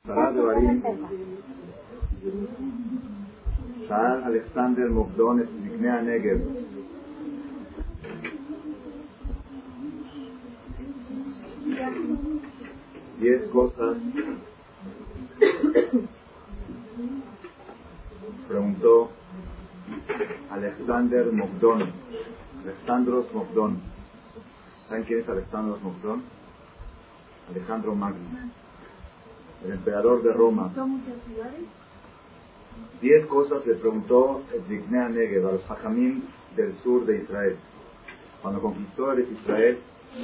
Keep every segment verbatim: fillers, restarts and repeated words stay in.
Sarat de Barim, Sha'al Alexander Mogdon es Ziknei Negev. Diez cosas preguntó Alexander Mogdon, Alexandros Mogdon. ¿Saben quién es Alexandros Mogdon? Alejandro Magno, el emperador de Roma. ¿Son muchas ciudades? Diez cosas le preguntó el Ziknei Negev a los Hajamim del sur de Israel. Cuando conquistó el Israel,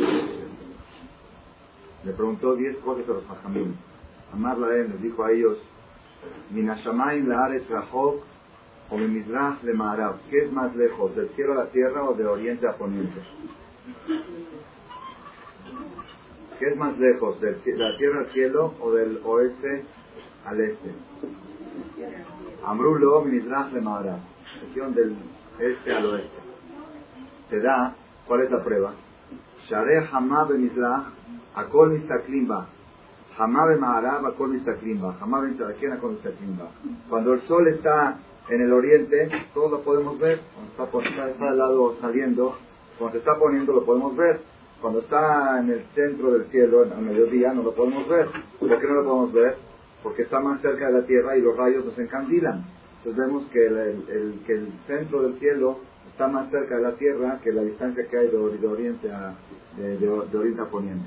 le preguntó diez cosas a los Hajamim. Amar Lahem les dijo a ellos: Min hashamayim la'aretz rachok o min mizrach le'ma'arav. ¿Qué es más lejos, del cielo a la tierra o de oriente a poniente? ¿Qué es más lejos, de la tierra al cielo o del oeste al este? Amrulo min mizrach le'ma'arav. Región del este al oeste. Te da, ¿cuál es la prueba? Shareh hamah b'mizrach akol mistaklim ba. Hamá be Ma'arab, Akol mistaklim ba. Hamá be Mizrachen, Akol mistaklim ba. Cuando el sol está en el oriente, todo lo podemos ver. Cuando está, está, está al lado saliendo, cuando se está poniendo lo podemos ver. Cuando está en el centro del cielo, al mediodía, no lo podemos ver. ¿Por qué no lo podemos ver? Porque está más cerca de la tierra y los rayos nos encandilan. Entonces vemos que el, el, el, que el centro del cielo está más cerca de la tierra que la distancia que hay de, de oriente a de, de, de oriente a poniente.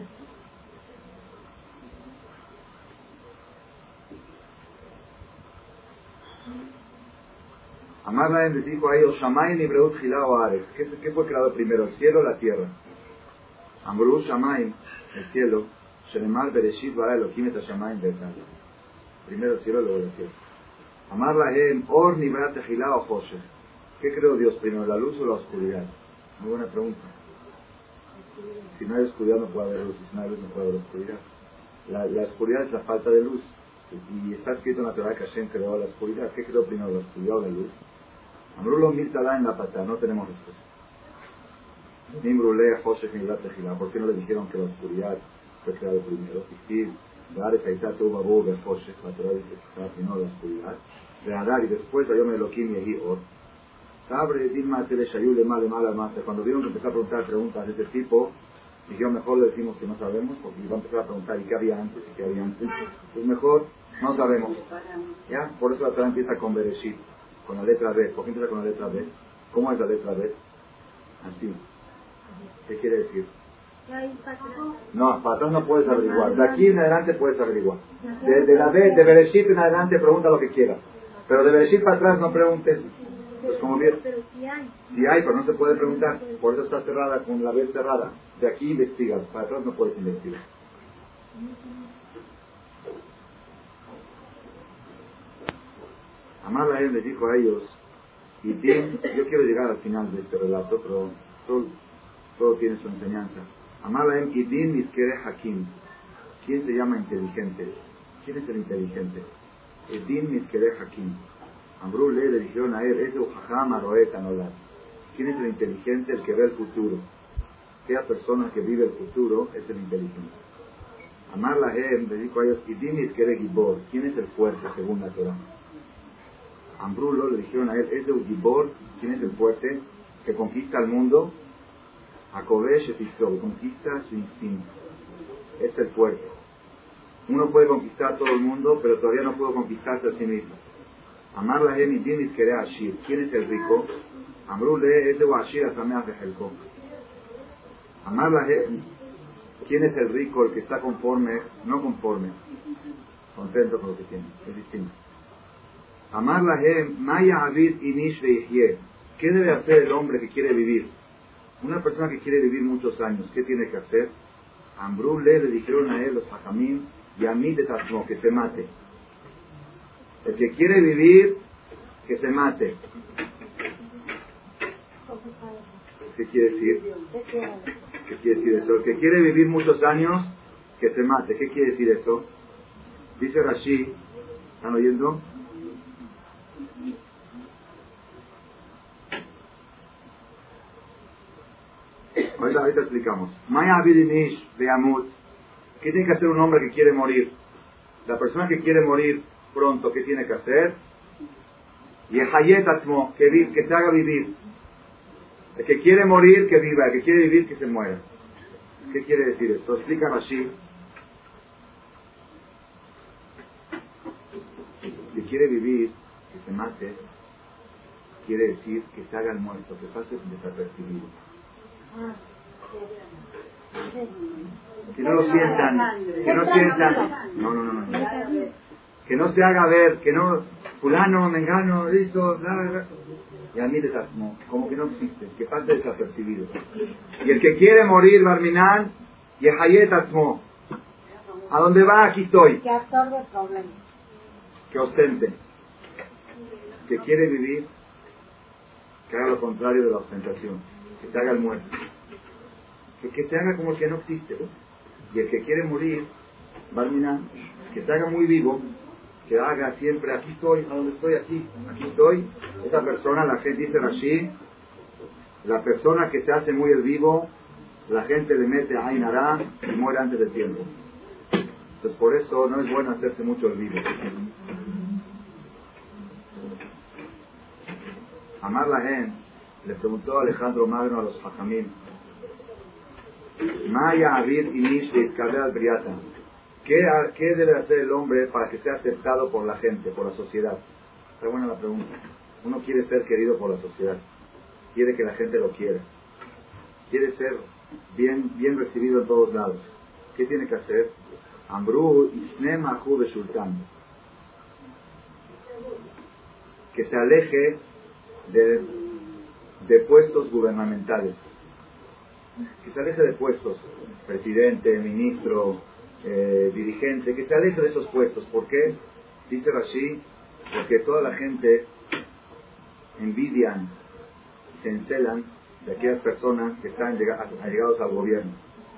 Amar Lahem les dijo a ellos: Shamayim Nibreut Chila o Ares. ¿Qué fue creado primero, el cielo o la tierra? Amru Shamayim, el cielo. Shenemar Bereshit bara Elohim et Shamayim be'etzad. Primero el cielo, luego la tierra. Amar Lahem Or Nibrat Chila o Choshech. ¿Qué creó Dios primero, la luz o la oscuridad? Muy buena pregunta. Si no hay oscuridad no puede haber luz, y si no hay luz no puede haber oscuridad. La, la oscuridad es la falta de luz. Y está escrito en la Torah que Hashem creó la oscuridad. ¿Qué creó primero, la oscuridad o la luz? Amrulo Mirtalá en la pata, no tenemos respuesta. Nimbrule Joshech Nibrat Tejilá. ¿Por qué no le dijeron que la oscuridad fue creada primero? Y si Gares Aitatu Babu de Joshech, la Torah dice que estaba primero la oscuridad. De Adar y después Vayom Elohim Yehi Or. Sabre Dilma Tele Shayul de Mal Mal Almase. Cuando vieron que empezó a preguntar preguntas de este tipo, dijeron: mejor le decimos que no sabemos, porque iba a empezar a preguntar: ¿y qué había antes? ¿y qué había antes? Pues mejor no sabemos. ¿Ya? Por eso la Torah empieza con Bereshit, con la letra B. ¿Por qué empieza con la letra B? ¿Cómo es la letra B? Así. ¿Qué quiere decir? No, para atrás no puedes averiguar. De aquí en adelante puedes averiguar. De, de la B, de Bereshit en adelante pregunta lo que quieras. Pero de Bereshit para atrás no preguntes. Pues como bien. Sí hay, pero no se puede preguntar. Por eso está cerrada, con la B cerrada. De aquí investigas, para atrás no puedes investigar. Amar Lahem les dijo a ellos: y bien, yo quiero llegar al final de este relato, pero todo, todo tiene su enseñanza. Amar Lahem y din miskere hakim. ¿Quién se llama inteligente? ¿Quién es el inteligente? El din miskere hakim. Ambrú le le dijeron a él: es de Ujajam Aroet Anolat. ¿Quién es el inteligente? El que ve el futuro. Aquella persona que vive el futuro es el inteligente. Amar Lahem le dijo a ellos: y din miskere gibor. ¿Quién es el fuerte según la Torah? Ambrulo le dijeron a él: es de Ugibor. ¿Quién es el fuerte? Que conquista el mundo. Akovesh Etisov, conquista su instinto. Es el fuerte. Uno puede conquistar todo el mundo, pero todavía no puede conquistarse a sí mismo. Amar Lahem y Dinis Kere Ashir. ¿Quién es el rico? Ambrule es de Ashir Asameach Bejelko. Amar Lahem. ¿Quién es el rico? El que está conforme, no conforme, contento con lo que tiene. Es distinto. Amar Lahem, Maya Avid Inish Veihye. ¿Qué debe hacer el hombre que quiere vivir? Una persona que quiere vivir muchos años, ¿qué tiene que hacer? Ambrule le dijeron a él los Hajamim: y a mí de Tasmo, que se mate. El que quiere vivir, que se mate. ¿Qué quiere decir? ¿Qué quiere decir eso? El que quiere vivir muchos años, que se mate. ¿Qué quiere decir eso? Dice Rashi, ¿están oyendo? Ahorita, ahorita explicamos. Maya Abidinish de Amut. ¿Qué tiene que hacer un hombre que quiere morir? La persona que quiere morir pronto, ¿qué tiene que hacer? Yehayet atzmo, que, vi, que se haga vivir. El que quiere morir, que viva. El que quiere vivir, que se muera. ¿Qué quiere decir esto? Explica Rashi. El que quiere vivir, que se mate, quiere decir que se haga el muerto, que pase desapercibido. Que no lo sientan, que no sientan, no, no, no, no, que no se haga ver, que no, fulano, mengano, esto, bla, bla, y a mí les asmo, como que no existe, que pase desapercibido. Y el que quiere morir, Barminan, y Hayet asmo, a donde va, aquí estoy. Que absorbe el problema. Que ostente. Que quiere vivir, que haga lo contrario de la ostentación, que se haga el muerto. Que, que se haga como el que no existe, ¿no? Y el que quiere morir, Barminan, que se haga muy vivo, que haga siempre, aquí estoy, a donde estoy, aquí, aquí estoy. Esa persona, la gente dice Rashi, la persona que se hace muy el vivo, la gente le mete a Ainara y muere antes del tiempo. Entonces por eso no es bueno hacerse mucho el vivo. Amar la gente, le preguntó a Alejandro Magno a los Jajamim, Maya Avid y Nish al Briata. ¿Qué, ¿Qué debe hacer el hombre para que sea aceptado por la gente, por la sociedad? Está buena la pregunta. Uno quiere ser querido por la sociedad, quiere que la gente lo quiera, quiere ser bien, bien recibido en todos lados. ¿Qué tiene que hacer? Ambru Isnem Ahu Beshultan, que se aleje de, de puestos gubernamentales, que se aleje de puestos, presidente, ministro, eh, dirigente, que se aleje de esos puestos. ¿Por qué? Dice Rashi, porque toda la gente envidian, se encelan de aquellas personas que están allegados al gobierno.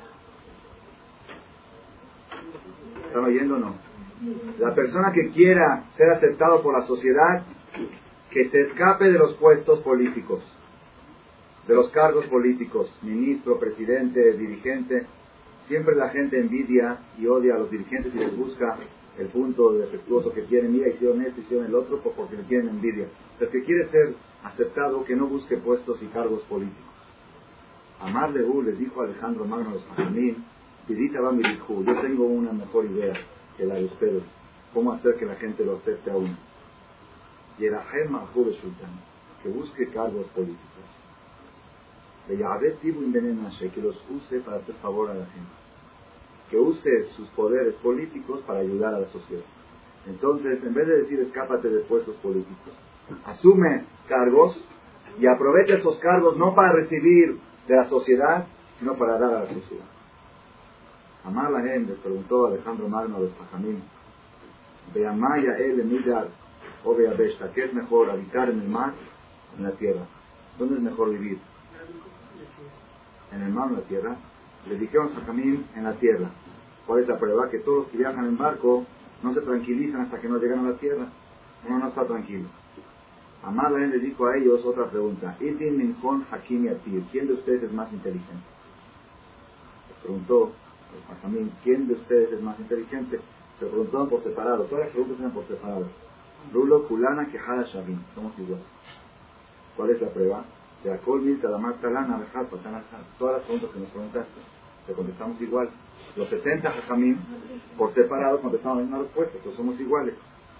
¿Están oyendo o no? La persona que quiera ser aceptado por la sociedad, que se escape de los puestos políticos, de los cargos políticos, ministro, presidente, dirigente. Siempre la gente envidia y odia a los dirigentes y les busca el punto defectuoso que tienen. Mira, hicieron esto, hicieron el otro, porque le tienen envidia. El que quiere ser aceptado, que no busque puestos y cargos políticos. Amar de U les dijo a Alejandro Magno a los Jajamim, Vidita va mi hijo, yo tengo una mejor idea que la de ustedes. ¿Cómo hacer que la gente lo acepte a uno? Y era Gema Juve Sultan, que busque cargos políticos. De Yahvé Tibu Invenenashe, que los use para hacer favor a la gente. Que use sus poderes políticos para ayudar a la sociedad. Entonces, en vez de decir escápate de puestos políticos, asume cargos y aprovecha esos cargos no para recibir de la sociedad, sino para dar a la sociedad. Amar la gente, les preguntó Alejandro Magno de Jajamim, Beamaya el Emidar o Beabeshta, ¿qué es mejor, habitar en el mar o en la tierra? ¿Dónde es mejor vivir? ¿En el mar o en la tierra? Le dijeron a Jajamim, en la tierra. ¿Cuál es la prueba? Que todos los que viajan en barco no se tranquilizan hasta que no llegan a la tierra. Uno no está tranquilo. Amar la gente dijo a ellos otra pregunta. Idin Minjon Hakim Yatir, ¿quién de ustedes es más inteligente? Les preguntó a mí, ¿quién de ustedes es más inteligente? Se preguntaron por separado, todas las preguntas eran por separado. Rulo, Kulana, Kehara, Shavin, somos iguales. ¿Cuál es la prueba? De Akolvil, Talamar, Talana, Bejal, Patana, todas las preguntas que nos preguntaste, te contestamos igual. Los setenta Jajamim, por separado, contestamos la misma respuesta, pues somos iguales.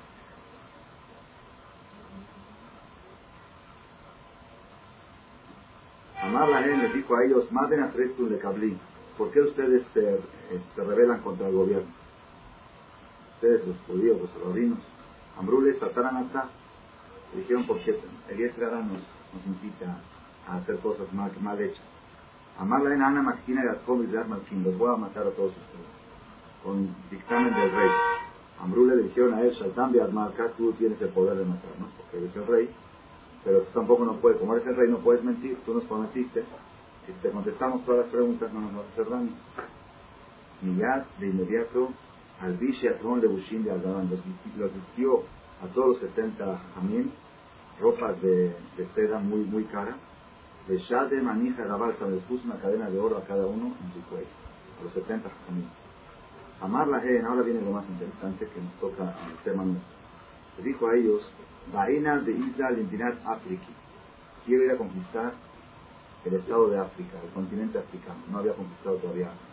Amar la gente les dijo a ellos, maten a tres de Kabli. ¿Por qué ustedes se, se rebelan contra el gobierno? Ustedes, los judíos, los rabinos, Ambrule, Satarán hasta, dijeron porque el Yetzirah nos, nos incita a hacer cosas mal, mal hechas. Amar la Ana Maxina y Ascom y Malkin, los voy a matar a todos ustedes. Con dictamen del rey. Ambrule le dijeron a él, Shaltam de Admarka, tú tienes el poder de matarnos, porque eres el rey, pero tú tampoco no puedes, como eres el rey no puedes mentir, tú nos prometiste. Si te contestamos todas las preguntas, no nos vas a hacer daño. Miyad, de inmediato, al Bishiatron de Bushin de Aldaban, los vistió a todos los setenta jamín, ropas de, de seda muy muy cara, de Shade, Manija, Gabalta, les puso una cadena de oro a cada uno en su cuello, a los setenta jamín. Amar la gen, ahora viene lo más interesante que nos toca en el tema nuestro. Le dijo a ellos, Vaina de Isla Limpinar África. Quiero ir a conquistar el estado de África, el continente africano. No había conquistado todavía África.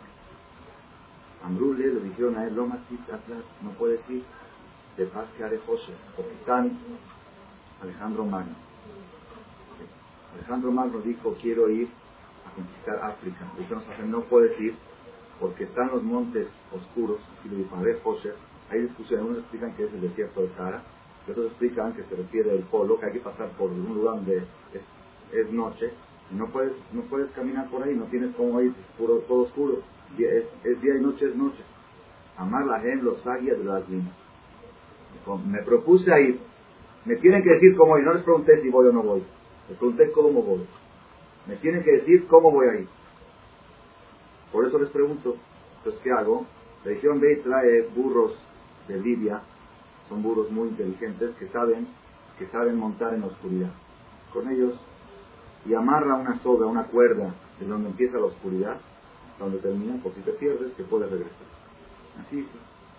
Amrule le dijeron a él, Loma Atlas, no puedes ir de paz que haré José, porque están Alejandro Magno. Alejandro Magno dijo, quiero ir a conquistar África. Dijeron, no puedes ir porque están los montes oscuros, así lo dijo, haré José. Hay discusiones, unos explican que es el desierto de Sahara, y otros explican que se refiere al polo, que hay que pasar por un lugar donde es, es noche, y no puedes, no puedes caminar por ahí, no tienes cómo ir, es puro, todo oscuro, es, es día y noche es noche. Amar la gente, los águilas de las limas. Me propuse a ir, me tienen que decir cómo ir, no les pregunté si voy o no voy, les pregunté cómo voy, me tienen que decir cómo voy a ir. Por eso les pregunto, entonces ¿qué hago? La región B trae burros de Libia, son burros muy inteligentes que saben, que saben montar en la oscuridad. Con ellos, y amarra una soga, una cuerda, de donde empieza la oscuridad, donde termina, por si te pierdes, que puedes regresar. Así hizo.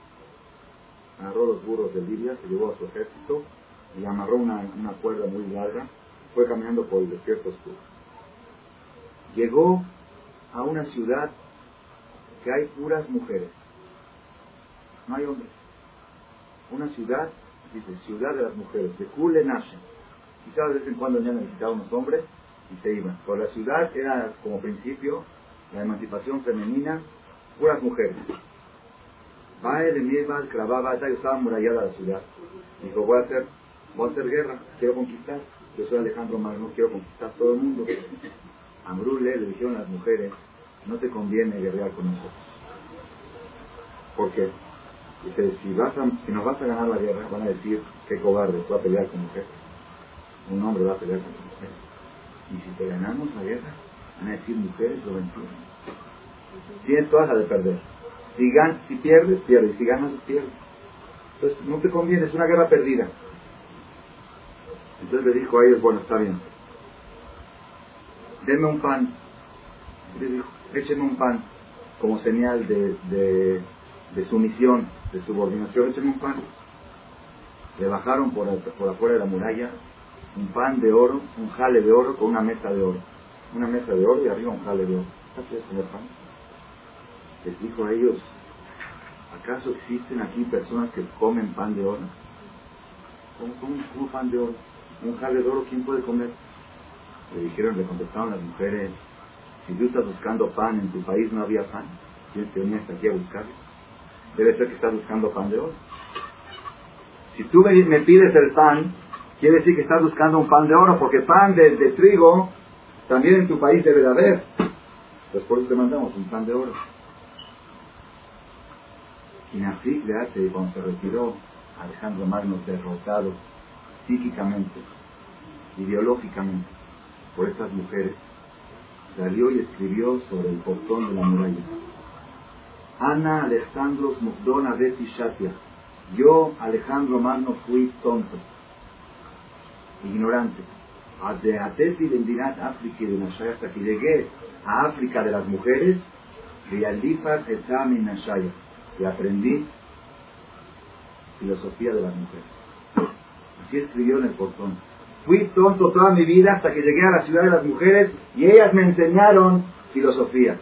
Agarró los burros de Libia, se llevó a su ejército, y amarró una, una cuerda muy larga, fue caminando por el desierto oscuro. Llegó a una ciudad que hay puras mujeres, no hay hombres. Una ciudad, dice, ciudad de las mujeres, de Kule Nashem. Quizás de vez en cuando ya necesitaban unos hombres y se iban. Pero la ciudad era como principio, la emancipación femenina, puras mujeres. Bael Emiebal clavaba, estaba amurallada la ciudad. Dijo, voy a hacer, voy a hacer guerra, quiero conquistar. Yo soy Alejandro Magno, quiero conquistar todo el mundo. Amrule le dijeron a las mujeres, no te conviene guerrear con nosotros. ¿Por qué? Dice, si, vas a, si nos vas a ganar la guerra, van a decir, qué cobarde, tú vas a pelear con mujeres. Un hombre va a pelear con mujeres. Y si te ganamos la guerra, van a decir, mujeres lo vencieron. Tienes todas las de perder. Si, gan, si pierdes, pierdes. Si ganas, pierdes. Entonces, no te conviene, es una guerra perdida. Entonces le dijo a ellos, bueno, está bien. Denme un pan. Les dijo, échenme un pan como señal de, de, de sumisión, de subordinación, échenme un pan. Le bajaron por, por afuera de la muralla un pan de oro, un jale de oro con una mesa de oro. Una mesa de oro y arriba un jale de oro. ¿Qué comer pan? Les dijo a ellos, ¿acaso existen aquí personas que comen pan de oro? ¿Cómo comen pan de oro? Un jale de oro, ¿quién puede comer? Le dijeron, le contestaron las mujeres, si tú estás buscando pan, en tu país no había pan, tienes que venir hasta aquí a buscarlo. Debe ser que estás buscando pan de oro. Si tú me pides el pan, quiere decir que estás buscando un pan de oro, porque pan de, de trigo también en tu país debe de haber. Pues por eso te mandamos un pan de oro. Y Nafik le hace, cuando se retiró, Alejandro Magno derrotado psíquicamente, ideológicamente, por estas mujeres, salió y escribió sobre el portón de la muralla. Ana Alejandros Mukdona Beti Shatia. Yo, Alejandro Magno, fui tonto, ignorante. Hasta que llegué a África de las mujeres, y aprendí filosofía de las mujeres. Así escribió en el portón. Fui tonto toda mi vida hasta que llegué a la ciudad de las mujeres y ellas me enseñaron filosofía.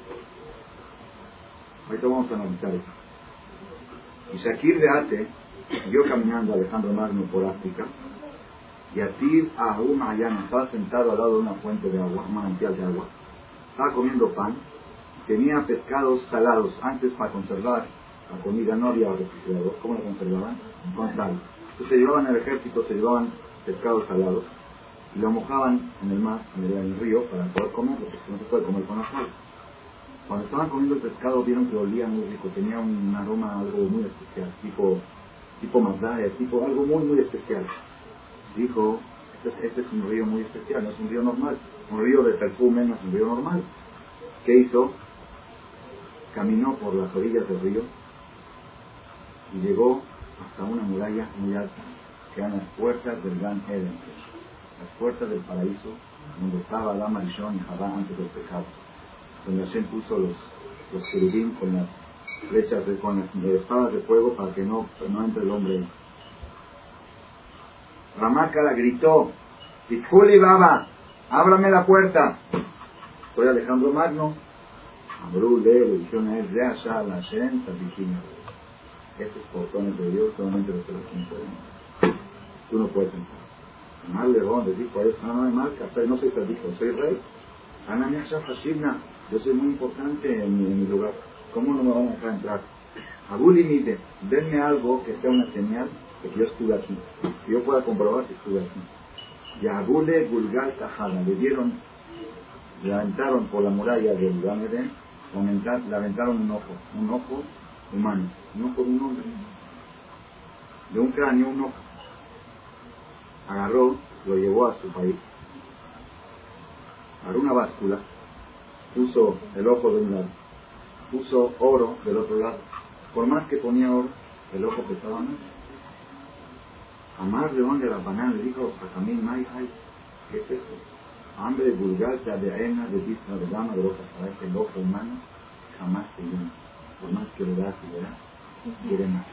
Ahorita vamos a analizar eso. Y Shakir Beate siguió caminando a Alejandro Magno por África, y Atir Ahum Ayana estaba sentado al lado de una fuente de agua, un manantial de agua, estaba comiendo pan, tenía pescados salados. Antes, para conservar la comida no había refrigerador. ¿Cómo la conservaban? Con sal. Entonces se llevaban al ejército, se llevaban pescados salados y lo mojaban en el mar, en el, en el río, para poder comerlo, porque no se puede comer con la sal. Cuando estaban comiendo el pescado vieron que olía muy rico, tenía un aroma algo muy especial, tipo tipo mazdae, tipo algo muy muy especial. Dijo, este, este es un río muy especial, no es un río normal, un río de perfume no es un río normal. ¿Qué hizo? Caminó por las orillas del río y llegó hasta una muralla muy alta, que eran las puertas del Gan Eden, las puertas del paraíso, donde estaba Adán, Arishon y Javá antes del pecado, donde Hashem puso los, los querubín con las, flechas de, con de espadas de fuego para que no, no entre el hombre. Ramácala gritó, Tifuli Baba, ábrame la puerta. Soy Alejandro Magno. Ambrú le dijeron a él, de allá la gente, estos portones de Dios solamente los que los pueden. Tú no puedes entrar. Mal León les dijo a ellos, no, no hay marca, no soy dijo, soy rey. Ana Miasha Hashivna, yo soy muy importante en mi, en mi lugar. ¿Cómo no me van a dejar entrar? Abuli mide, denme algo que sea una señal de que yo estuve aquí, que yo pueda comprobar que estuve aquí. Y a Abule Gulgal Tajada, le dieron, le aventaron por la muralla del Gan Eden, le aventaron un ojo, un ojo humano, un ojo de un hombre, de un cráneo, un ojo. Agarró, lo llevó a su país, agarró una báscula, puso el ojo de un lado, puso oro del otro lado. Por más que ponía oro, el ojo pesaba más. Amar León de la banana le dijo a Camil May, ay, ¿qué es eso? Hambre vulgar, de arena, de vista, de gama, de boca, para que el ojo humano jamás se llena. Por más que le das y le das, quiere más.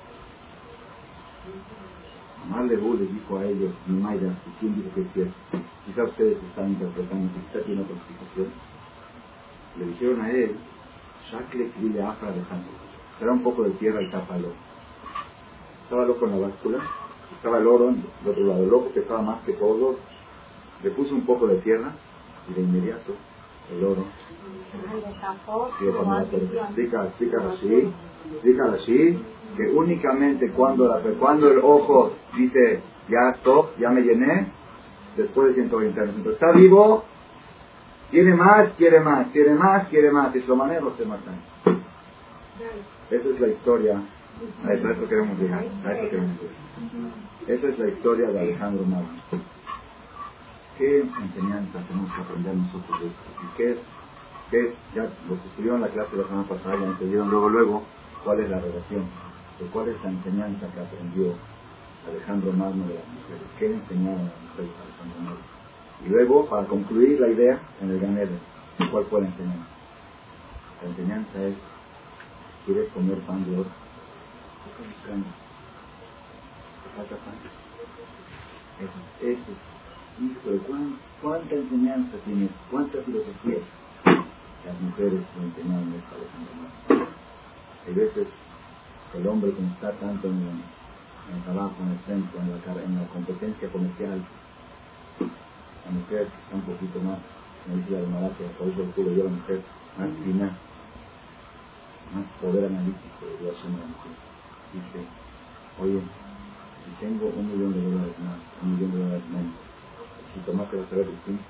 Amar León le dijo a ellos, mi Mayra, ¿quién dijo que es cierto? Quizá ustedes están interpretando, quizá tiene otra explicación. Le dijeron a él, Shakle Krile Afra de Hanto. Era un poco de tierra y tápalo. Estaba loco en la báscula, estaba el oro del otro lado. El ojo que estaba más que todo, le puso un poco de tierra y de inmediato el oro. Explica, explica así, explica así, que únicamente cuando, la, cuando el ojo dice, ya stop, ya me llené, después de ciento veinte años. Entonces está vivo, quiere más, quiere más, quiere más, quiere más, y su manera se matan. Esa es la historia, a eso, a eso queremos llegar, a eso queremos llegar. Esa es la historia de Alejandro Magno. ¿Qué enseñanza tenemos que aprender nosotros de esto? ¿Y qué es? ¿Qué es? Ya los que estuvieron en la clase la semana pasada ya entendieron luego, luego, cuál es la relación, de cuál es la enseñanza que aprendió Alejandro Magno de las mujeres. ¿Qué le enseñaron a las mujeres a Alejandro Magno? Y luego, para concluir la idea, en el Gan Eden, ¿cuál fue la enseñanza? La enseñanza es, ¿quieres comer pan de oro? ¿Qué estás buscando? ¿Te falta pan? Eso, eso es. Híjole, ¿cuán, ¿cuánta enseñanza tiene? ¿Cuánta filosofía? Las mujeres le enseñaron esto a Alejandro Magno. Hay veces el hombre que está tanto en el, en el trabajo, en el centro, en la, en la competencia comercial, la mujer está un poquito más, como dice la hermana, que por eso tuve yo la mujer más fina, más poder analítico de Dios en la mujer. Dice, oye, si tengo un millón de dólares más, un millón de dólares menos, si tomaste vas a ver distinto.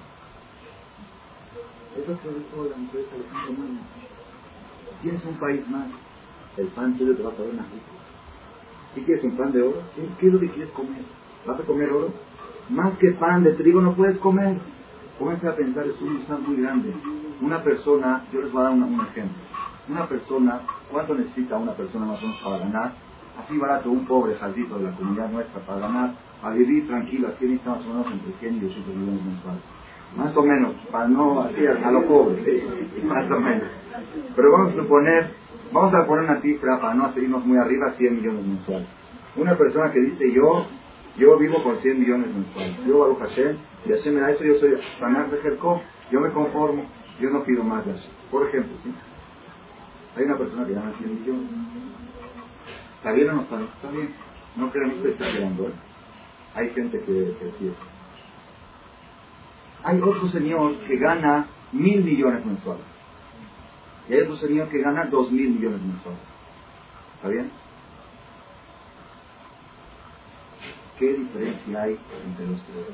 Eso que dijo la mujer de Alejandro Magno. Tienes un país más, el pan tuyo te va a poner más rico. ¿Y quieres un pan de oro? ¿Qué, ¿Qué es lo que quieres comer? ¿Vas a comer oro? Más que pan de trigo no puedes comer. Pónganse a pensar, es un uso muy grande. Una persona, yo les voy a dar una, un ejemplo. Una persona, ¿cuánto necesita una persona más o menos para ganar? Así barato, un pobre jaldito de la comunidad nuestra para ganar, para vivir tranquilo, así necesita más o menos entre cien y doscientos millones mensuales. Más o menos, para no así a, a lo pobre, ¿sí? Más o menos. Pero vamos a suponer, vamos a poner una cifra para no seguirnos muy arriba, cien millones mensuales. Una persona que dice yo, yo vivo con cien millones mensuales, yo Baruch Hashem, y Hashem me da eso, yo soy Sanar de Jercó, yo me conformo, yo no pido más de Hashem. Por ejemplo, ¿sí? Hay una persona que gana cien millones. ¿Está bien o no está bien? Está bien. No crean que está quedando, ¿eh? Hay gente que, que sí. Hay otro señor que gana mil millones mensuales. Y hay otro señor que gana dos mil millones mensuales. ¿Está bien? ¿Qué diferencia hay entre los tres?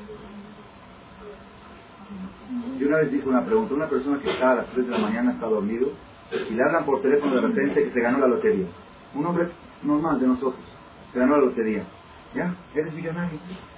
Yo una vez dije una pregunta. Una persona que está a las tres de la mañana, está dormido, y le hablan por teléfono de repente que se ganó la lotería. Un hombre normal de nosotros, se ganó la lotería. ¿Ya? Eres millonario.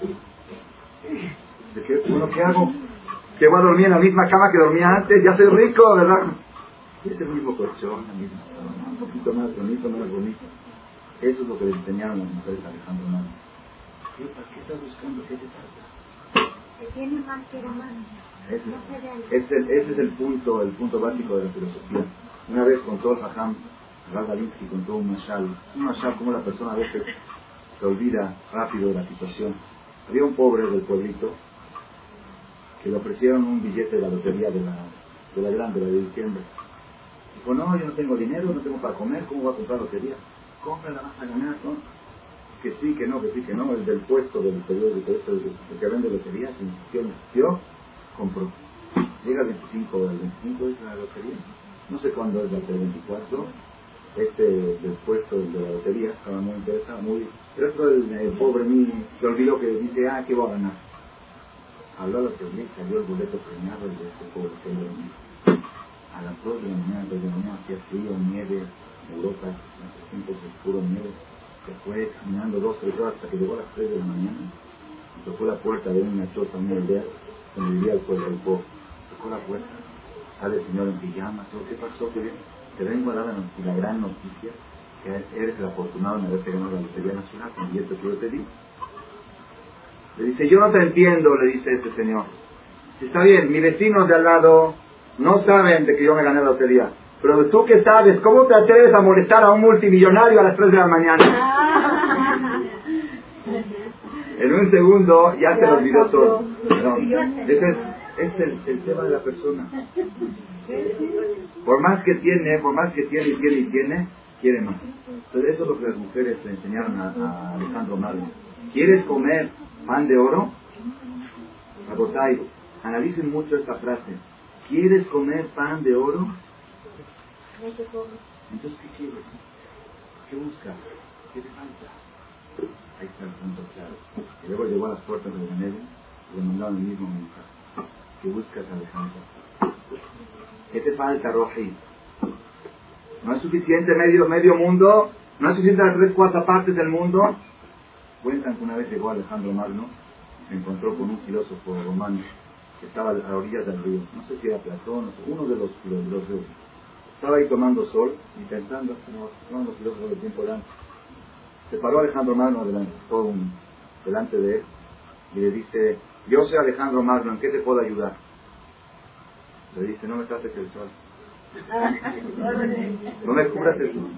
¿De qué? Bueno, ¿qué hago? Que voy a dormir en la misma cama que dormía antes, ya soy rico, ¿verdad? Es el mismo colchón, la misma cama, un poquito más bonito, más bonito. Eso es lo que le enseñaron las mujeres a Alejandro Magno. ¿Qué, ¿Qué estás buscando? ¿Qué te falta? Que tiene más que más. Ese, ese, ese es el punto, el punto básico de la filosofía. Una vez con todo el Jajam, Rav Galinsky contó un mashal, un mashal como la persona a veces se olvida rápido de la situación. Había un pobre del pueblito que le ofrecieron un billete de la lotería de la, de la grande, la de diciembre. Dijo, no, yo no tengo dinero, no tengo para comer, ¿cómo voy a comprar lotería? Cómprala, vas a ganar, ¿no? Que sí, que no, que sí, que no, el del puesto del periódico, el, el que vende lotería, se insistió, insistió, compró. Llega el veinticinco, el veinticinco es la lotería, no sé cuándo es la del veinticuatro, este del puesto de la lotería, estaba muy interesado, muy... Pero esto el, el pobre mío se olvidó que dice, ah, ¿qué voy a ganar? Habló a la lotería, salió el boleto premiado de este pobre que lo venía. A las dos de la mañana, dos de la mañana, hacía frío, nieve, en Europa, en esos tiempos de puro nieve. Se fue caminando dos, tres horas hasta que llegó a las tres de la mañana. Y tocó la puerta de una choza, una aldea, donde vivía el pueblo del pobre. Tocó la puerta, sale el señor en pijama, todo, ¿qué pasó? ¿Qué bien? Te vengo a dar la, noticia, la gran noticia, que eres el afortunado en haberte ganado la lotería nacional, con el billete que yo te di. Le dice, yo no te entiendo, le dice este señor. Está bien, mis vecinos de al lado no saben de que yo me gané la lotería. Pero tú que sabes, ¿cómo te atreves a molestar a un multimillonario a las tres de la mañana? En un segundo ya se lo olvidó todo. No, ese es, es el, el tema de la persona. Por más que tiene, por más que tiene y tiene y tiene, quiere más. Entonces eso es lo que las mujeres le enseñaron a, a Alejandro Magno. ¿Quieres comer pan de oro? Rabotay, analicen mucho esta frase. ¿Quieres comer pan de oro? Entonces, ¿qué quieres? ¿Qué buscas? ¿Qué te falta? Ahí está el punto claro. Y luego llegó a las puertas de la neve y le mandaron el mismo mensaje. ¿Qué buscas, Alejandro? ¿Qué te falta, Roji? ¿No es suficiente medio, medio mundo? ¿No es suficiente las tres cuartas partes del mundo? Cuentan que una vez llegó Alejandro Magno, se encontró con un filósofo romano que estaba a las orillas del río. No sé si era Platón, uno de los filósofos. Estaba ahí tomando sol y pensando, como toman los filósofos del tiempo de antes. Se paró Alejandro Magno delante, todo un, delante de él y le dice, yo soy Alejandro Magno, ¿en qué te puedo ayudar? Le dice, no me tates el sol. No me cubras el sol.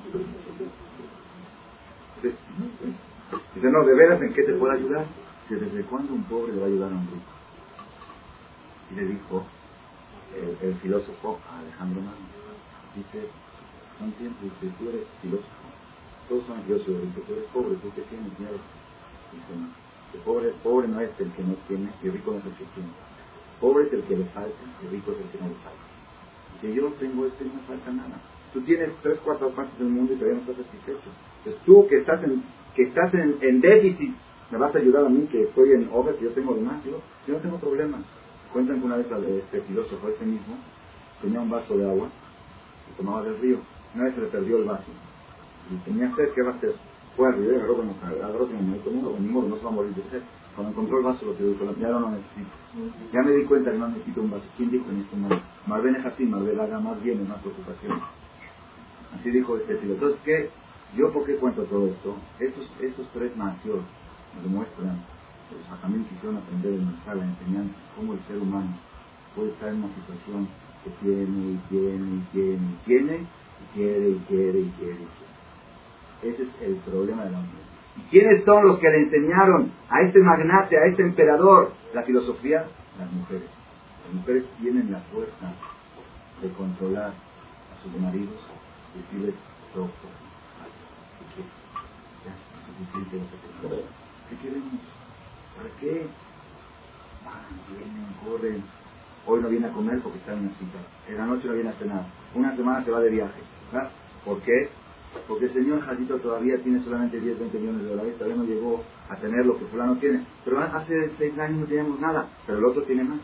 Dice, no, de veras, ¿en qué te puedo ayudar? Dice, ¿desde cuándo un pobre le va a ayudar a un rico? Y le dijo el, el filósofo a Alejandro Magno, dice, no entiendo, dice, tú eres filósofo, todos son filósofos, dice, tú eres pobre, tú que tienes dinero. Dice, no, el pobre, pobre no es el que no tiene, y el rico no es el que tiene. Pobre es el que le falta, y rico es el que no le falta. Dice, yo tengo esto y no me falta nada. Tú tienes tres cuartas partes del mundo y todavía no estás satisfecho. Entonces tú que estás en, que estás en, en déficit, me vas a ayudar a mí que estoy en over, que yo tengo de más. Yo, yo no tengo problemas. Cuentan que una vez este filósofo, este mismo, tenía un vaso de agua y tomaba del río. Una vez se le perdió el vaso y tenía sed, ¿qué va a hacer? Fue al río y agarró con los agarró con el mundo, ni modo, no se va a morir de sed. Cuando encontró el vaso lo tiró, ya no lo necesito. Ya me di cuenta que no necesito un vaso. ¿Quién dijo en este mundo? Marben es así, Marben haga más bien, es más preocupación. Así dijo este filósofo. Entonces, ¿qué? ¿Yo por qué cuento todo esto? Estos, estos tres nacios nos demuestran, pues, también quisieron aprender en nuestra la enseñanza, cómo el ser humano puede estar en una situación que tiene y tiene y tiene y tiene y quiere y quiere y quiere y quiere. Ese es el problema del hombre. ¿Y quiénes son los que le enseñaron a este magnate, a este emperador, la filosofía? Las mujeres. Las mujeres tienen la fuerza de controlar a sus maridos y decirles, rojo, ¿qué quieres? Ya, es suficiente lo que tenemos. ¿Qué queremos? ¿Para qué? Van, vienen, corren. Hoy no viene a comer porque está en una cita. En la noche no viene a cenar. Una semana se va de viaje. ¿Verdad? ¿Por qué? Porque el señor Jadito todavía tiene solamente diez, veinte millones de dólares, todavía no llegó a tener lo que fulano tiene. Pero hace seis años no teníamos nada, pero el otro tiene más.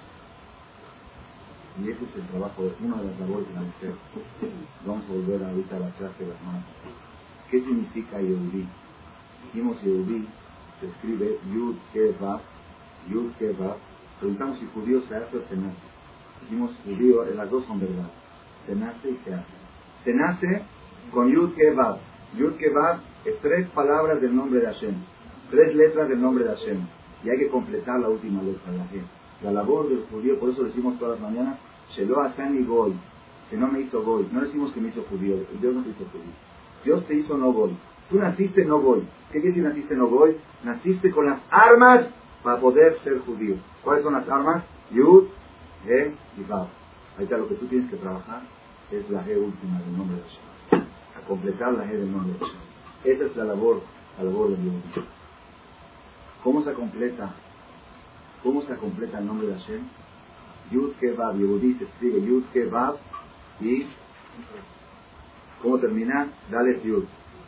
Y ese es el trabajo, una de las labores de la mujer. Vamos a volver ahorita a la clase de las manos. ¿Qué significa Yehudí? Dijimos Yehudí, se escribe Yud Kevav, Yud Kevav. Preguntamos si judío se hace o se nace. Dijimos judío, las dos son verdad. Se nace y se hace. Se nace con Yud Kevav. Yud Kevav es tres palabras del nombre de Hashem. Tres letras del nombre de Hashem. Y hay que completar la última letra, la G. La labor del judío, por eso decimos todas las mañanas, Shelo Hasani Goy, que no me hizo Goy. No decimos que me hizo judío, Dios no me hizo judío. Dios te hizo no goy. Tú naciste no goy. ¿Qué quiere decir naciste no goy? Naciste con las armas para poder ser judío. ¿Cuáles son las armas? Yud, He y Vav. Ahí está, lo que tú tienes que trabajar es la He última del nombre de Hashem. A completar la He del nombre de Hashem. Esa es la labor, la labor de Dios. ¿Cómo se completa? ¿Cómo se completa el nombre de Hashem? Yud Ke Vav. Yehudí se escribe Yud Ke Vav y ¿cómo termina? Dale Yud.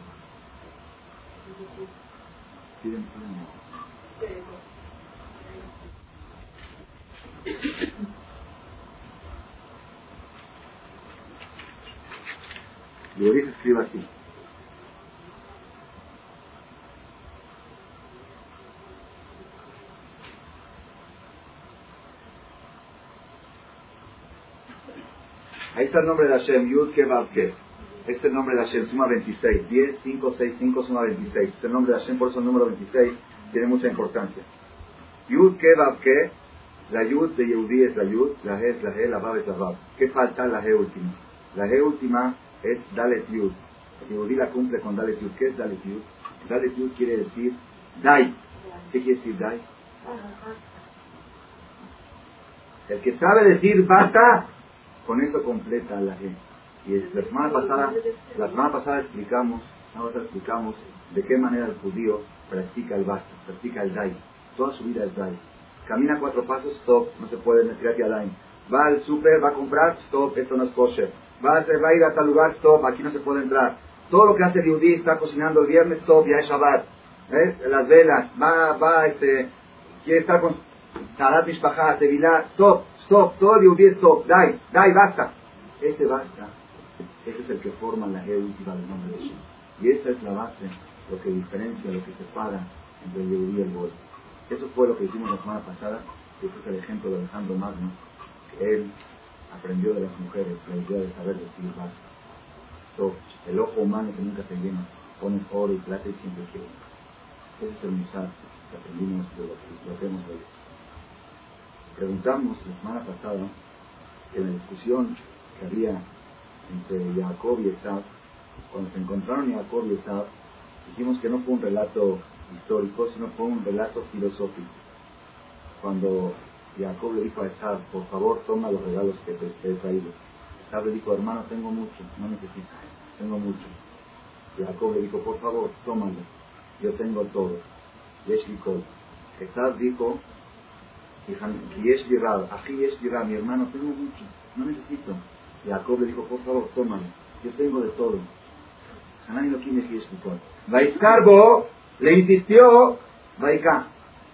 Yehudí se escribe así. Ahí está el nombre de Hashem, Yud Ke Vav Ke. Este es el nombre de Hashem, suma veintiséis. diez, cinco, seis, cinco, suma veintiséis. Este es el nombre de Hashem, por eso el número veintiséis tiene mucha importancia. Yud Ke Vav Ke. La Yud de Yehudí es la Yud, la He es la He, la Vav es la Vav. ¿Qué falta? La He última. La He última es Dalet Yud. Yehudí la cumple con Dalet Yud. ¿Qué es Dalet Yud? Dalet Yud quiere decir Dai. ¿Qué quiere decir Dai? El que sabe decir basta, con eso completa la He. Y la semana pasada, la semana pasada explicamos, ahora explicamos de qué manera el judío practica el basta, practica el Dai. Toda su vida es Dai. Camina cuatro pasos, stop, no se puede meter aquí al line. Va al súper, va a comprar, stop, esto no es kosher. Va a, hacer, va a ir a tal lugar, stop, aquí no se puede entrar. Todo lo que hace el Yehudí, está cocinando el viernes, stop, ya es Shabbat. ¿Eh? Las velas, va, va, este, quiere estar con Tarat Mishpachá, Tevilá, stop, stop, todo el Yehudí, stop, dai, dai, basta. Ese basta, ese es el que forma la He última del nombre de Hashem. Y esa es la base, lo que diferencia, lo que separa entre el Yehudí y el Goy. Eso fue lo que hicimos la semana pasada, que este es el ejemplo de Alejandro Magno, que él aprendió de las mujeres la idea de saber decir basta. So, el ojo humano que nunca se llena, pone oro y plata y siempre quiere. Ese es el musar que aprendimos de lo que, lo que hemos leído. Preguntamos la semana pasada, en la discusión que había entre Jacob y Esav, cuando se encontraron Jacob y Esav, dijimos que no fue un relato histórico, sino fue un relato filosófico. Cuando Jacob le dijo a Esav, por favor toma los regalos que te, te he traído. Esav le dijo, hermano, tengo mucho, no necesito, tengo mucho. Jacob le dijo, por favor, tómalo, yo tengo todo. Yesh li kol. Esav dijo, Yesh li rab, ají yesh li rab, mi hermano, tengo mucho, no necesito. Jacob le dijo, por favor, tómalo, yo tengo de todo. Hanani no quiere Yesh li kol. Vaiskarbo le insistió, Vaiká.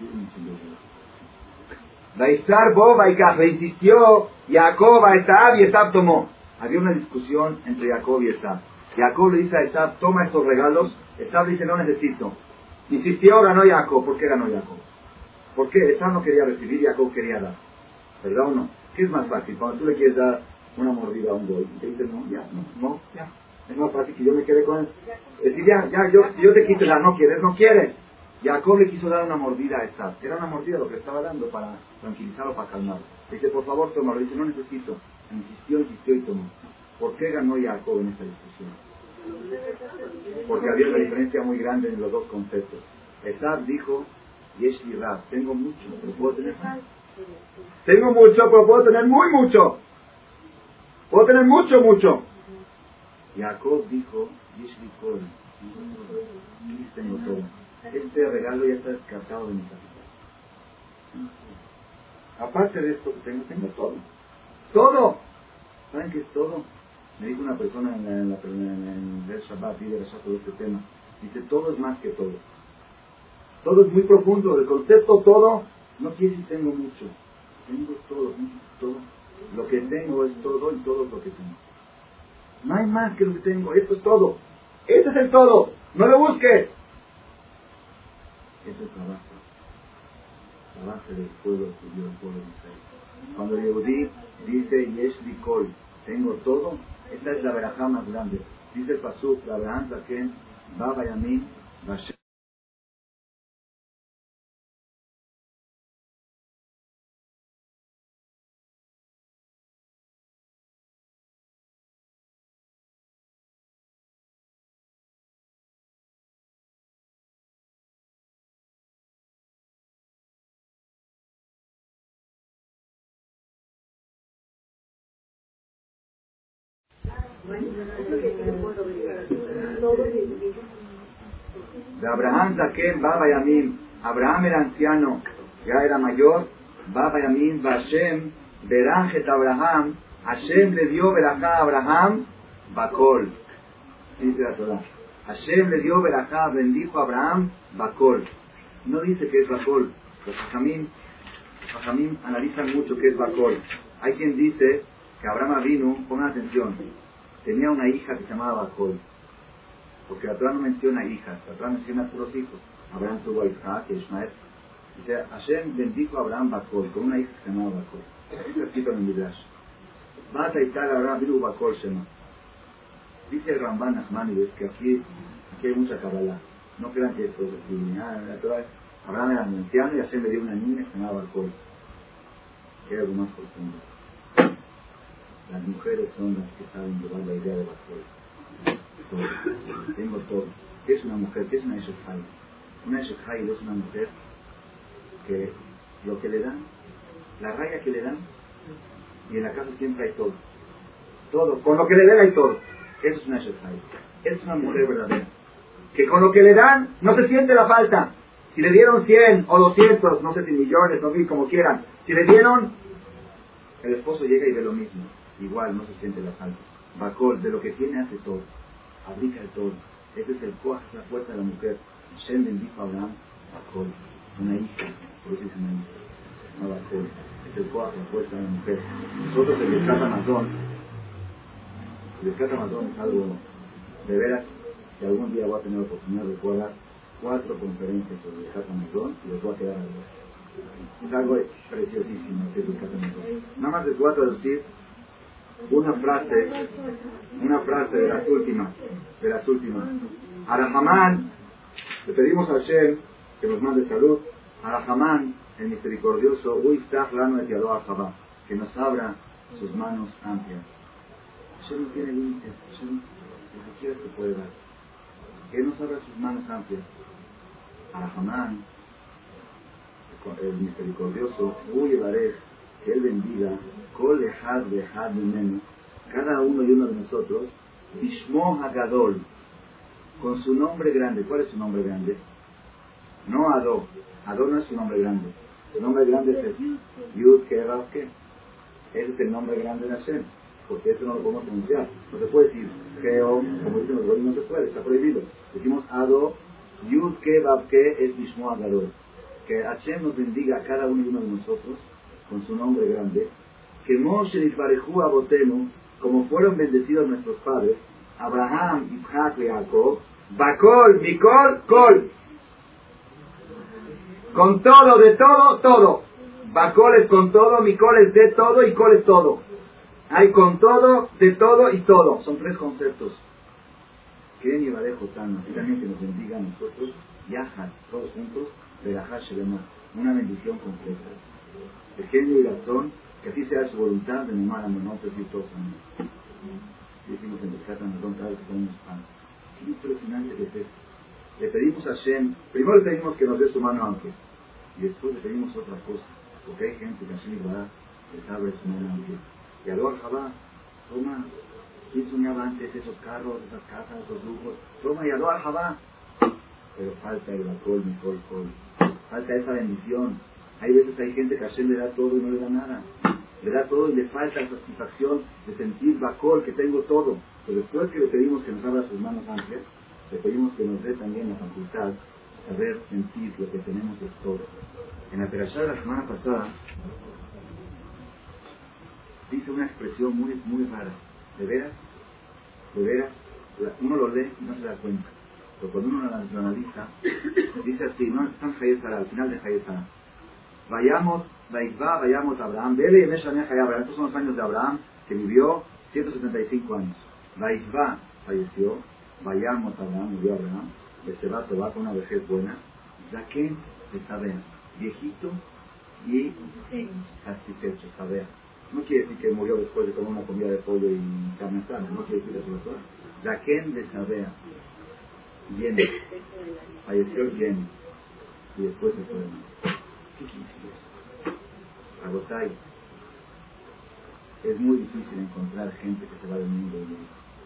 Vaiskarbo, Vaiká, le insistió, Jacob a Esav y Esav tomó. Había una discusión entre Jacob y Esav. Jacob le dice a Esav, toma estos regalos. Esav dice, no necesito. Insistió, ganó Jacob. ¿Por qué ganó Jacob? ¿Por qué? Esav no quería recibir, Jacob quería dar. ¿Verdad o no? ¿Qué es más fácil? Cuando tú le quieres dar una mordida a un goy, y te dice, no, ya, no, no, ya. Es más fácil que yo me quede con él. Es decir, ya, ya, yo, yo te quito la, no quieres, no quieres. Jacob le quiso dar una mordida a Esav. Era una mordida lo que estaba dando para tranquilizarlo, para calmarlo. Le dice, por favor, tómalo. Le dice, no necesito. Insistió, insistió y tomó. ¿Por qué ganó Jacob en esta discusión? Porque había una diferencia muy grande en los dos conceptos. Esav dijo, Yesh li rab, tengo mucho, pero puedo tener más. Tengo mucho, pero puedo tener muy mucho. Puedo tener mucho, mucho. Jacob dijo, Yesh li kol, tengo todo. Este regalo ya está descartado de mi capital. Aparte de esto que tengo, tengo todo. ¡Todo! ¿Saben qué es todo? Me dijo una persona en, la, en, la, en el Shabbat, y de sobre este tema. Dice, todo es más que todo. Todo es muy profundo. El concepto todo no quiere decir tengo mucho. Tengo todo, todo. Lo que tengo es todo y todo es lo que tengo. No hay más que lo que tengo. Esto es todo. Este es el todo. No lo busques. Esa es la base. La base del pueblo judío, del pueblo de Israel. Cuando el Yehudí dice, Yesh li kol, tengo todo, esta es la verajá más grande. Dice el pasuk, la verajá que va Bayamin, Bashem. De Abraham Zaken, Baba Yamim. Abraham era anciano, ya era mayor. Baba Yamim, Vashem, Berajet Abraham. Hashem le dio Berajá a Abraham, Bakol. Dice la Torah. Hashem le dio Berajá, bendijo a Abraham, Bakol. No dice que es Bakol. Los Jajamim, los Jajamim analizan mucho qué es Bakol. Hay quien dice que Abraham Avinu, pongan atención, tenía una hija que se llamaba Bakol. Porque la Torah no menciona hijas, la Torah menciona puros hijos. Abraham tuvo a Isaac y Ismael. Dice, Hashem bendijo a Abraham Bakol, con una hija que se llamaba Bakol. Está escrito en el Midrash. Bata y tal, Abraham Avinu Bakol Shema. Dice el Ramban Nachmanides que aquí, aquí hay mucha Kabbalah. No crean que esto es así. La Torah, Abraham era anciano y Hashem le dio una niña que se llamaba Bakol. Que era algo más profundo. Las mujeres son las que saben llevar la idea de Bakol. Todo. Tengo todo. ¿Qué es una mujer? ¿Qué es una Eshet Hayil? Una Eshet Hayil es una mujer que lo que le dan, la raya que le dan, y en la casa siempre hay todo. Todo. Con lo que le den hay todo. Eso es una Eshet Hayil. Es una mujer verdadera. Que con lo que le dan no se siente la falta. Si le dieron cien o doscientos, no sé si millones o mil, como quieran. Si le dieron, el esposo llega y ve lo mismo. Igual no se siente la falta. Bakol, de lo que tiene hace todo. Aplica el todo. Ese es el coaj, la fuerza de la mujer. Hashem bendijo a Abraham, Bakol, una hija, por eso es una hija, no Bakol. Es el coaj, la fuerza de la mujer. Nosotros el Birkat Hamazon, el Birkat Hamazon es algo de veras que algún día voy a tener la oportunidad de poder dar cuatro conferencias sobre el Birkat Hamazon y les voy a quedar a ver. Es algo preciosísimo el Birkat Hamazon. Nada más les voy a traducir una frase, una frase de las últimas, de las últimas. A Rahamán, le pedimos a Hashem que nos mande salud. A Rahamán, el misericordioso, Uiftach Lano et Yado Ahabá, que nos abra sus manos amplias. Hashem no tiene límites, Hashem lo que quiera que puede dar. Que nos abra sus manos amplias. A Rahamán, el misericordioso, Uy Evarech, que Él bendiga, Kol Echad Ve'echad Mimenu, cada uno y uno de nosotros, Bishmo Hagadol, con su nombre grande. ¿Cuál es su nombre grande? No Adó. Adó no es su nombre grande. Su nombre grande es el Yud Ke Vav Ke. Ese es el nombre grande de Hashem, porque eso no lo podemos pronunciar. No se puede decir Geo, como dicen los goyim, no se puede, está prohibido. Decimos Adó, Yud Ke Vav Ke es Bishmo Hagadol. Que Hashem nos bendiga a cada uno y uno de nosotros con su nombre grande, que Moshe y Farejú Abotenu, como fueron bendecidos nuestros padres, Abraham, Isaac y Jacob, Bakol, Mikol, Kol, con todo, de todo, todo. Bakol es con todo, Mikol es de todo y Kol es todo. Hay con todo, de todo y todo. Son tres conceptos. Quieren llevar de Jotán, así también que nos bendiga a nosotros, Yahad, todos juntos, de la Hashelema, una bendición completa. Pequeño y razón, que así sea su voluntad de nomar a nosotros y todos amén. Decimos en el Katan, cada vez que ponemos pan. Qué impresionante que es esto. Le pedimos a Hashem, primero le pedimos que nos dé su mano amplia, y después le pedimos otra cosa, porque hay gente que Hashem va les abre su mano amplia. Y a lo Jabá, toma, ¿quién soñaba antes esos carros, esas casas, esos lujos? Toma y a lo Jabá. Pero falta el Bakol, Mikol, Kol. Falta esa bendición. Hay veces hay gente que a Hashem le da todo y no le da nada. Le da todo y le falta esa satisfacción de sentir Bakol, que tengo todo. Pero después que le pedimos que nos abra sus manos amplias, le pedimos que nos dé también la facultad de saber sentir lo que tenemos es todo. En la Perashá de la semana pasada, dice una expresión muy, muy rara. De veras, de veras, uno lo lee y no se da cuenta. Pero cuando uno lo analiza, dice así, no está en Hayezara, al final de Hayezara. Vayamos, Vaikva, vayamos a Abraham. Bebe y Meshané Abraham. Estos son los años de Abraham, que vivió ciento setenta y cinco años. Vaikva falleció. Vayamos a Abraham, murió Abraham. De Seba Tobá con una vejez buena. Zaken de Sabea, viejito y satisfecho, Sabea. No quiere decir que murió después de comer una comida de pollo y carne sana. No quiere decir eso. Zaken de Sabea. Lleno. Falleció lleno. Y después se fue. ¿Qué quiere decir eso? Agotay. Es muy difícil encontrar gente que se va del mundo y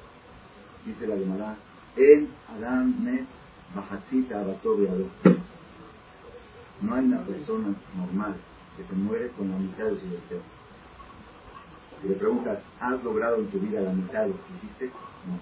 Dice la Gemara, en Adán Met Bajacita Abatobia. No hay una persona normal que se muere con la mitad de su deseo. Si le preguntas, ¿has logrado en tu vida la mitad de lo que hiciste? No.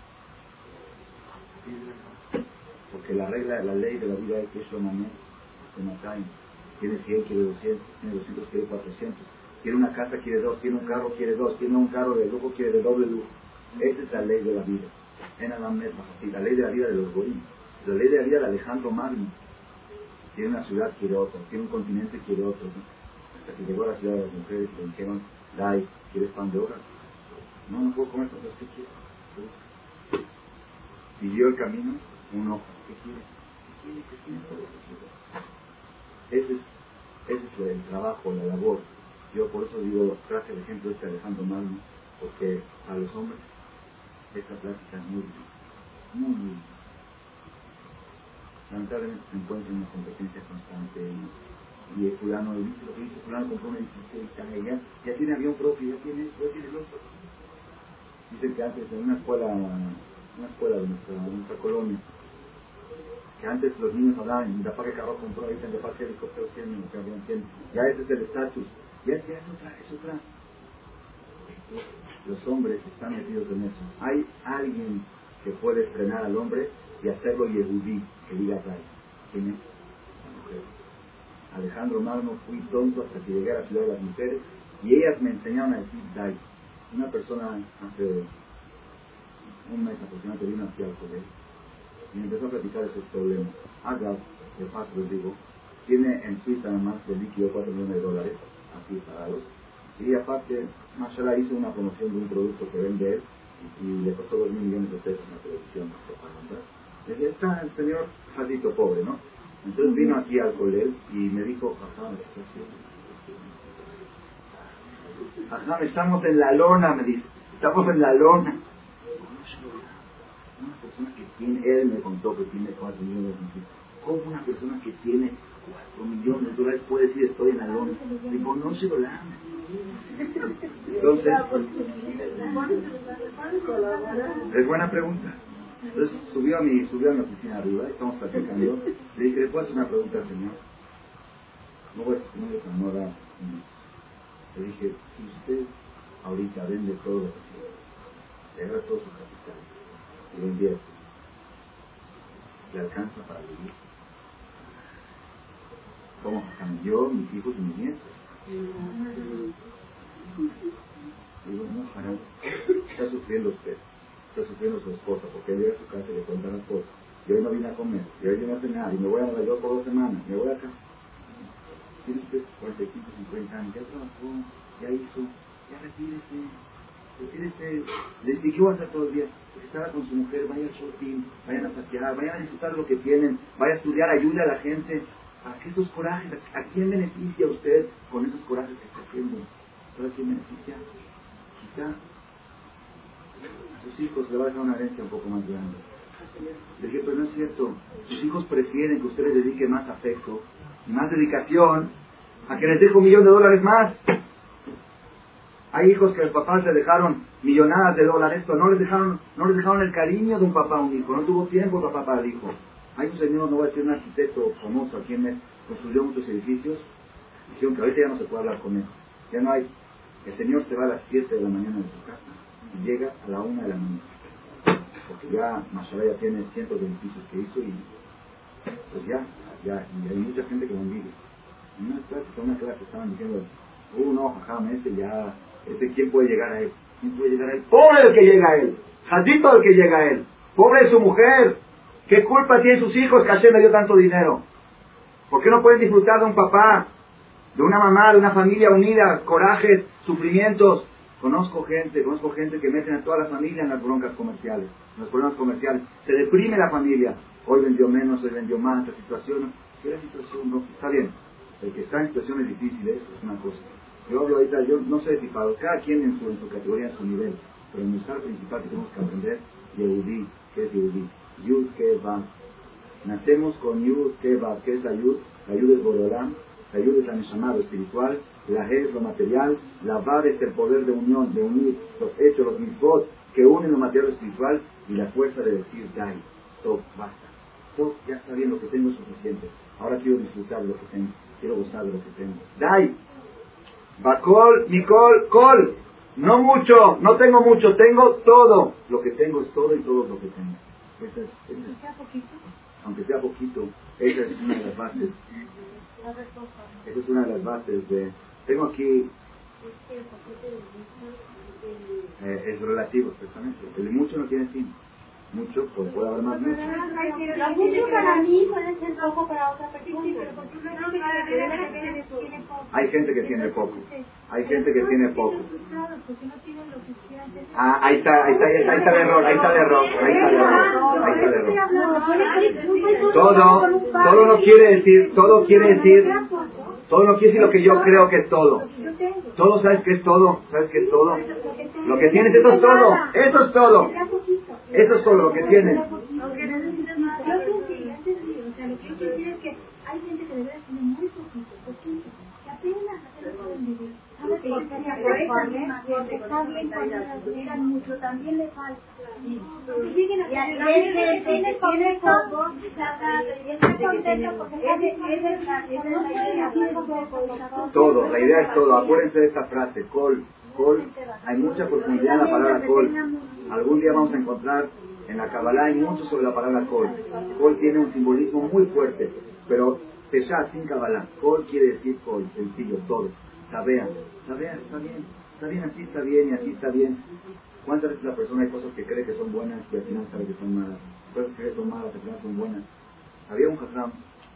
Porque la regla, la ley de la vida es que eso mañana se mata. Tiene cien, quiere doscientos, tiene doscientos, quiere cuatrocientos. Tiene una casa, quiere dos, tiene un carro, quiere dos, tiene un carro de lujo, quiere de doble lujo. Esa es la ley de la vida. En Adán Met Bajacita, la ley de la vida de los goyim. La ley de la vida de Alejandro Magno. Tiene una ciudad, quiere otra. Tiene un continente, quiere otro. ¿No? Hasta que llegó a la ciudad de las mujeres y le dijeron, Dai, ¿quieres pan de hojas? No, no puedo comer cosas. ¿Qué quieres? Siguió el camino, un ojo. ¿Qué quieres? ¿Qué quieres? ¿Qué quieres? Todo lo que quieres. Ese es, ese es el trabajo, la labor. Yo por eso digo, traje el ejemplo este de Alejandro Magno, porque a los hombres esta plática es muy difícil. Muy, muy difícil. Lamentablemente se encuentra en una competencia constante y el fulano, el lo que dice fulano compró una licencia y ya, ya tiene avión propio, ya tiene esto, ya tiene el otro. Dicen que antes en una escuela, una escuela de nuestra, de nuestra colonia, que antes los niños hablaban, mi papá que carro compró, ahorita mi papá que helicóptero tiene, mi papá que tiene, ya ese es el estatus, ya es, ya es otra, es otra. Los hombres están metidos en eso. Hay alguien que puede frenar al hombre y hacerlo yehudí, que diga Dai. ¿Quién es? La mujer. Alejandro Magno, fui tonto hasta que llegué a la ciudad de las mujeres y ellas me enseñaron a decir Dai. Una persona hace un mes aproximadamente vino aquí al colegio y me empezó a platicar de sus problemas. Haga, de paso les digo, tiene en Suiza nada más de líquido cuatro millones de dólares, así parados. Y aparte, Mashallah hizo una promoción de un producto que vende él y, y le costó dos mil millones de pesos en la televisión, propaganda. Y está el señor jadito pobre, ¿no? Entonces vino aquí al colegio y me dijo, ajá, ajá, estamos en la lona, me dice, estamos en la lona. Una persona que tiene, él me contó que tiene cuatro millones de dólares. ¿Cómo una persona que tiene cuatro millones de dólares puede decir estoy en la lona? Digo, no se lo dan. Entonces, es buena pregunta. Entonces subió a mi, subió a mi oficina arriba, estamos platicando. Le dije, ¿le puedo hacer una pregunta al señor? No voy a decir nombre para no dar. Le dije, si usted ahorita vende todo lo que tiene, le agarra todo su capital y lo invierte, ¿le alcanza para vivir? ¿Cómo? Yo, mis hijos y mis nietos. Digo, no, para, está sufriendo usted, está sufriendo su esposa, porque él llega a su casa y le cuenta las cosas. Yo hoy no vine a comer, yo hoy no a cenar, y me voy a Nueva York por dos semanas, me voy acá. Tiene usted cuarenta y cinco, cincuenta años, ya trabajó, ya hizo, ya retírese, retírese. Le dije, ¿qué va a hacer todo el día? Pues estar con su mujer, vaya al shopping, vayan a saquear, vayan a disfrutar lo que tienen, vaya a estudiar, ayude a la gente. ¿Para qué esos corajes? ¿A quién beneficia usted con esos corajes que está haciendo? ¿Para quién beneficia? Quizá a sus hijos le va a dejar una herencia un poco más grande. Le dije, pero no es cierto. Sus hijos prefieren que usted les dedique más afecto y más dedicación a que les deje un millón de dólares más. Hay hijos que los papás les dejaron millonadas de dólares, pero no les dejaron, no les dejaron el cariño de un papá a un hijo. No tuvo tiempo papá para el hijo. Hay un señor, no voy a decir un arquitecto famoso aquí en México, construyó muchos edificios, dijeron que ahorita ya no se puede hablar con él. Ya no hay. El señor se va a las siete de la mañana de su casa y llega a la una de la mañana. Porque ya Mashallah ya tiene cientos de edificios que hizo y pues ya, ya, y hay mucha gente que lo envidia. En una clase, en una clase estaban diciendo, uh no, jajam, ese ya, ese quién puede llegar a él, quién puede llegar a él, pobre el que llega a él, jadito el que llega a él, pobre de su mujer, qué culpa tienen sus hijos que Hashem le dio tanto dinero. ¿Por qué no pueden disfrutar de un papá, de una mamá, de una familia unida, corajes, sufrimientos? Conozco gente, conozco gente que meten a toda la familia en las broncas comerciales, en los problemas comerciales. Se deprime la familia. Hoy vendió menos, hoy vendió más, la situación. ¿Qué la situación? No, está bien. El que está en situaciones difíciles es una cosa. Yo hablo ahorita, yo no sé si para cada quien en su, en su categoría, en su nivel, pero el mensaje principal que tenemos que aprender, Yehudí, ¿qué es Yehudí? Yud, ¿qué va? Nacemos con Yud, ¿qué va? ¿Qué es la Yud? La Yud es Boreolam, la Yud es la Neshama, lo espiritual, la He es lo material, la Vav es el poder de unión, de unir los hechos, los mitzvot, que unen lo material y lo espiritual y la fuerza de decir, dai, stop, basta. Stop, ya está bien, lo que tengo es suficiente. Ahora quiero disfrutar de lo que tengo, quiero gozar de lo que tengo. Dai, Bakol, Mikol, Kol. No mucho, no tengo mucho, tengo todo. Lo que tengo es todo y todo es lo que tengo. Esa es, esa es, aunque sea poquito, esa es una de las bases. Esa es una de las bases de... Tengo aquí... Eh, es relativo, exactamente. El mucho no tiene fin. Mucho, pues puede haber más mucho. Lo mucho para mí puede ser poco para otra persona. Hay gente que tiene poco. Hay gente que tiene poco. Ah, ahí está, ahí está, ahí está el error, ahí está el error, ahí está el error, ahí está el error. Todo, todo no quiere decir, todo quiere decir, todo no quiere decir lo que yo creo que es todo. Todo, ¿sabes qué es todo? ¿Sabes qué es todo? Lo que tienes, eso es todo, eso es todo. Eso es todo lo que tienes. Hay gente que de verdad tiene muy poquito, poquito, que apenas apenas pueden vivir. ¿Sabes por qué? Porque está bien cuando eran mucho, también le falta. Y hay gente que tiene poco, está contento porque todo, la idea es todo. Acuérdense de esta frase, Kol, Kol, hay mucha profundidad en la palabra Kol. Algún día vamos a encontrar en la Kabbalah hay mucho sobre la palabra Kol. Kol tiene un simbolismo muy fuerte. Pero Teshá sin Kabbalah, Kol quiere decir Kol, sencillo, todo. Sabean, sabean, está bien, está bien así, está bien y así está bien. ¿Cuántas veces la persona hay cosas que cree que son buenas y al final sabe que son malas? Cosas que cree que son malas y al final son buenas. Había un Hajam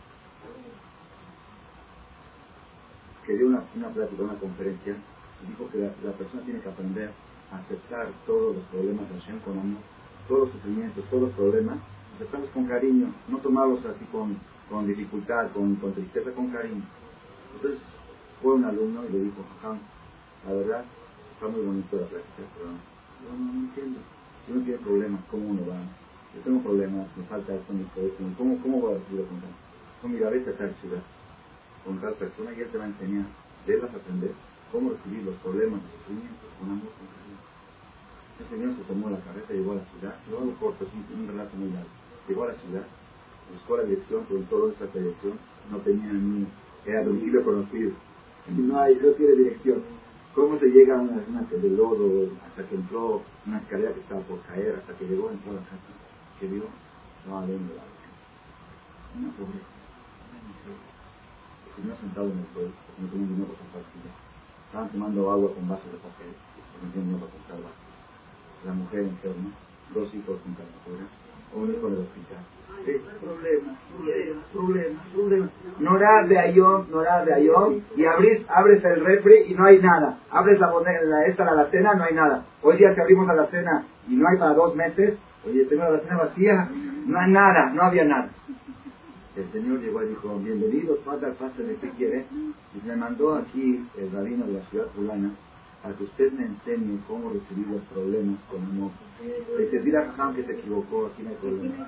que dio una, una plática, una conferencia, y dijo que la, la persona tiene que aprender a aceptar todos los problemas de Hashem con amor, todos los sufrimientos, todos los problemas, aceptarlos con cariño, no tomarlos así con con dificultad, con, con tristeza, con cariño. Entonces fue un alumno y le dijo, Jajam, la verdad, está muy bonito la plática, pero yo no, no entiendo. Si uno tiene problemas, ¿cómo uno va? Yo tengo problemas, me falta esto, me falta esto, ¿cómo, cómo voy a recibir con tal? No, mira, vete a tal ciudad, con tal persona y él te va a enseñar, debes aprender cómo recibir los problemas, los sufrimientos, con amor, con cariño. El señor se tomó la cabeza, llegó a la ciudad, lo hago corto, es un, un relato muy largo, llegó a la ciudad, buscó la dirección, preguntó dónde está esta dirección, no tenía ni, era domicilio conocido, y no hay, no tiene dirección. ¿Cómo se llega a una zona de lodo, hasta que entró una escalera que estaba por caer, hasta que llegó, entró a la casa, que vio, no habiendo la una pobreza, una miseria. El señor sentado en el suelo, porque no tenía dinero para comprar silla, estaban tomando agua con vasos de papel, porque no tenían dinero para comprar vasos. La mujer enferma, dos hijos con calentura, un hijo del hospital. Es problemas, problemas, problemas, problemas. Norad de ayón, norad de ayón, y abres, abres el refri y no hay nada. Abres la bodega, la, esta la alacena, no hay nada. Hoy día que abrimos la alacena y no hay para dos meses, oye, tengo la alacena vacía, no hay nada, no había nada. El Señor llegó y dijo, bienvenidos, padre, pásenle, ¿qué quiere? Y me mandó aquí el rabino de la ciudad fulana, para que usted me enseñe cómo recibir los problemas con amor. Le dice, mira, Jajam, que se equivocó, aquí no hay problema.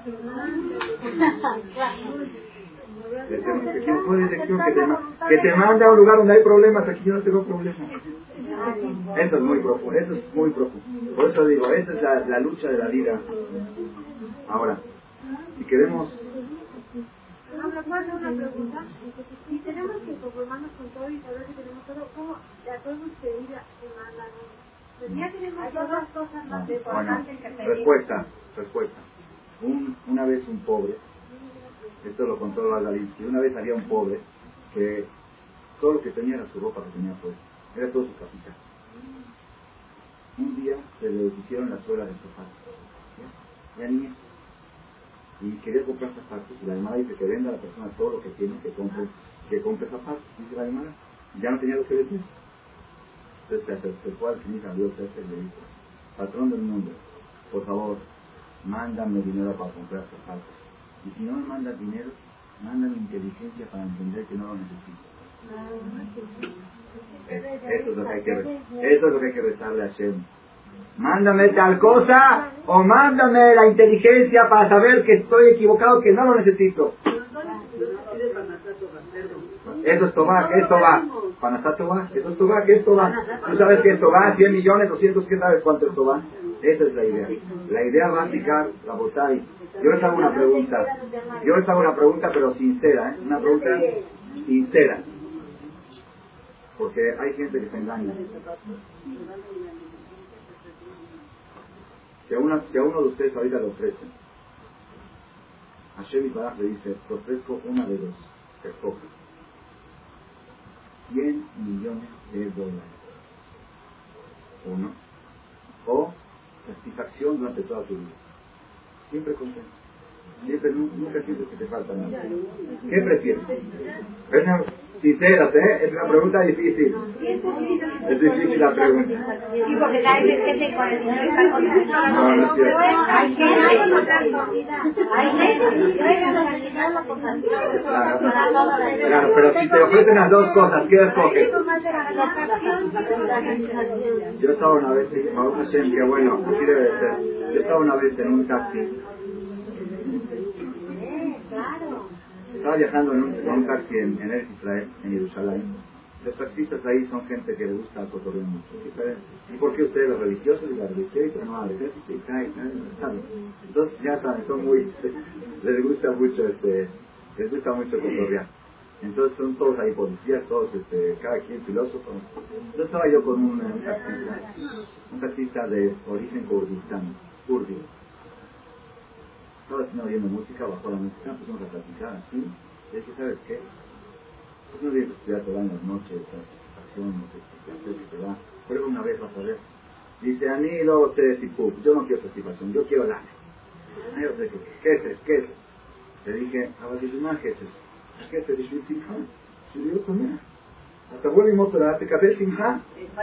Se equivocó de dirección, que te, que te manda a un lugar donde hay problemas, aquí yo no tengo problemas. Eso es muy profundo, eso es muy profundo. Por eso digo, esa es la, la lucha de la vida. Ahora, si queremos... No, me puedo una pregunta. Si tenemos que conformarnos con todo y saber que tenemos todo, ¿cómo la podemos pedir a semana? Pues ya tenemos todas cosas más no, importantes bueno, que pedir. Respuesta, respuesta. Un, una vez un pobre, esto lo contó Valadinsky, una vez había un pobre que todo lo que tenía era su ropa que tenía puesta, era todo su capital. Un día se le deshicieron las suelas de zapatos, ya, ya ni eso. Y quería comprar zapatos, y la hermana dice que venda a la persona todo lo que tiene, que compre, que compre zapatos, dice la hermana, ya no tenía lo que decir. Entonces se acercó al que salió el jefe y le dijo, patrón del mundo, por favor, mándame dinero para comprar zapatos. Y si no me mandas dinero, mándame inteligencia para entender que no lo necesito. Eso es lo que hay que, eso es lo que hay que rezarle a Hashem. Mándame tal cosa o mándame la inteligencia para saber que estoy equivocado, que no lo necesito. Eso es Tobá, ¿qué es Tobá? Panasá Tobá, eso es Tobá, ¿qué es Tobá? ¿Tú sabes qué es Tobá? cien millones, doscientos, ¿qué sabes cuánto es Tobá? Esa es la idea. La idea básica, la botay. Yo les hago una pregunta. Yo les hago una pregunta, pero sincera, ¿eh? Una pregunta sincera. Porque hay gente que se engaña. Si a, una, si a uno de ustedes ahorita le ofrecen, Hashem Yisbaraj le dice, te ofrezco una de dos, te escoge. cien millones de dólares. Uno. O satisfacción durante toda tu vida. Siempre contento. Siempre, nunca sientes que te falta nada. ¿Qué prefieres? Sinceras, ¿eh? Es una pregunta difícil. Es difícil la pregunta. Sí, porque cada vez que se con el dinero está contento. No, no es cierto. Hay que hay que Claro, pero si te ofrecen las dos cosas, ¿qué escoges? Yo estaba una vez, Baruch Hashem, que bueno, así debe de ser. Yo estaba una vez en un taxi. Estaba viajando en un, en un taxi en, en Eretz Israel, en Jerusalén. Los taxistas ahí son gente que le gusta cotorrear mucho. ¿Y por qué ustedes, los religiosos, y la religiosa, no, el ejército, y cae, ¿saben? Entonces, ya saben, son muy, les gusta mucho, este, les gusta mucho cotorrear. Entonces, son todos ahí policías, todos, este, cada quien filósofos. Yo estaba yo con un, un taxista, un taxista de origen kurdistán, kurdi. Estaba haciendo oyendo música, bajó la música, empezamos a platicar así. Le dije, ¿sabes qué? Pues no vienes a estudiar, te da en las noches, satisfacción, no sé qué hacer, que te da. Prueba una vez, vas a ver. Dice, a mí luego ustedes y pub, yo no quiero satisfacción, yo quiero lana. ¿Qué es? ¿Qué es? ¿Qué es? Le dije, a ver, ¿qué es? ¿Qué es? Le dije, Simha. Le digo, comida. Hasta vuelve y mostrará, ¿te café Simha?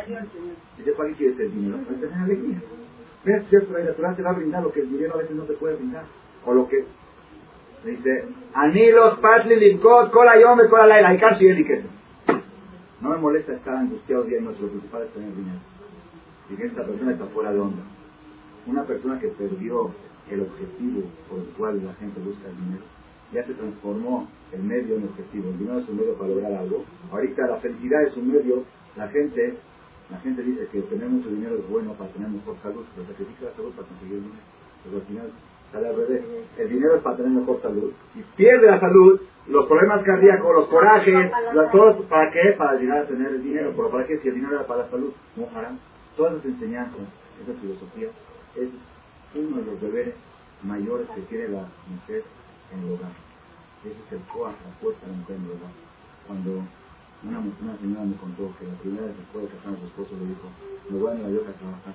Y yo, ¿para qué quieres el dinero? Para tener alegría. ¿Ves? Cierto, la naturaleza te va a brindar lo que el dinero a veces no te puede brindar. O lo que dice, Anilos, Patli, Limkot, Kola Yome, Kola Laila, Ikar Shieli Kesem. No me molesta estar angustiado día y noche, lo principal es tener dinero. Y que esta persona está fuera de onda. Una persona que perdió el objetivo por el cual la gente busca el dinero, ya se transformó el medio en objetivo. El dinero es un medio para lograr algo. Ahorita la felicidad es un medio. La gente, la gente dice que tener mucho dinero es bueno para tener mejor salud, pero sacrifica la salud para conseguir dinero. Pero al final sale al revés. El dinero es para tener mejor salud. Y pierde la salud, los problemas cardíacos, los corajes, las cosas, ¿para qué? Para llegar a tener el dinero. ¿Pero para qué? Si el dinero era para la salud, no harán. Todas las enseñanzas, esa filosofía, es uno de los deberes mayores que tiene la mujer en el hogar. Ese es el coa, la fuerza de la mujer en el hogar. Cuando una, una señora me contó que la primera vez después de casar a su esposo le dijo, me voy a Nueva York a trabajar.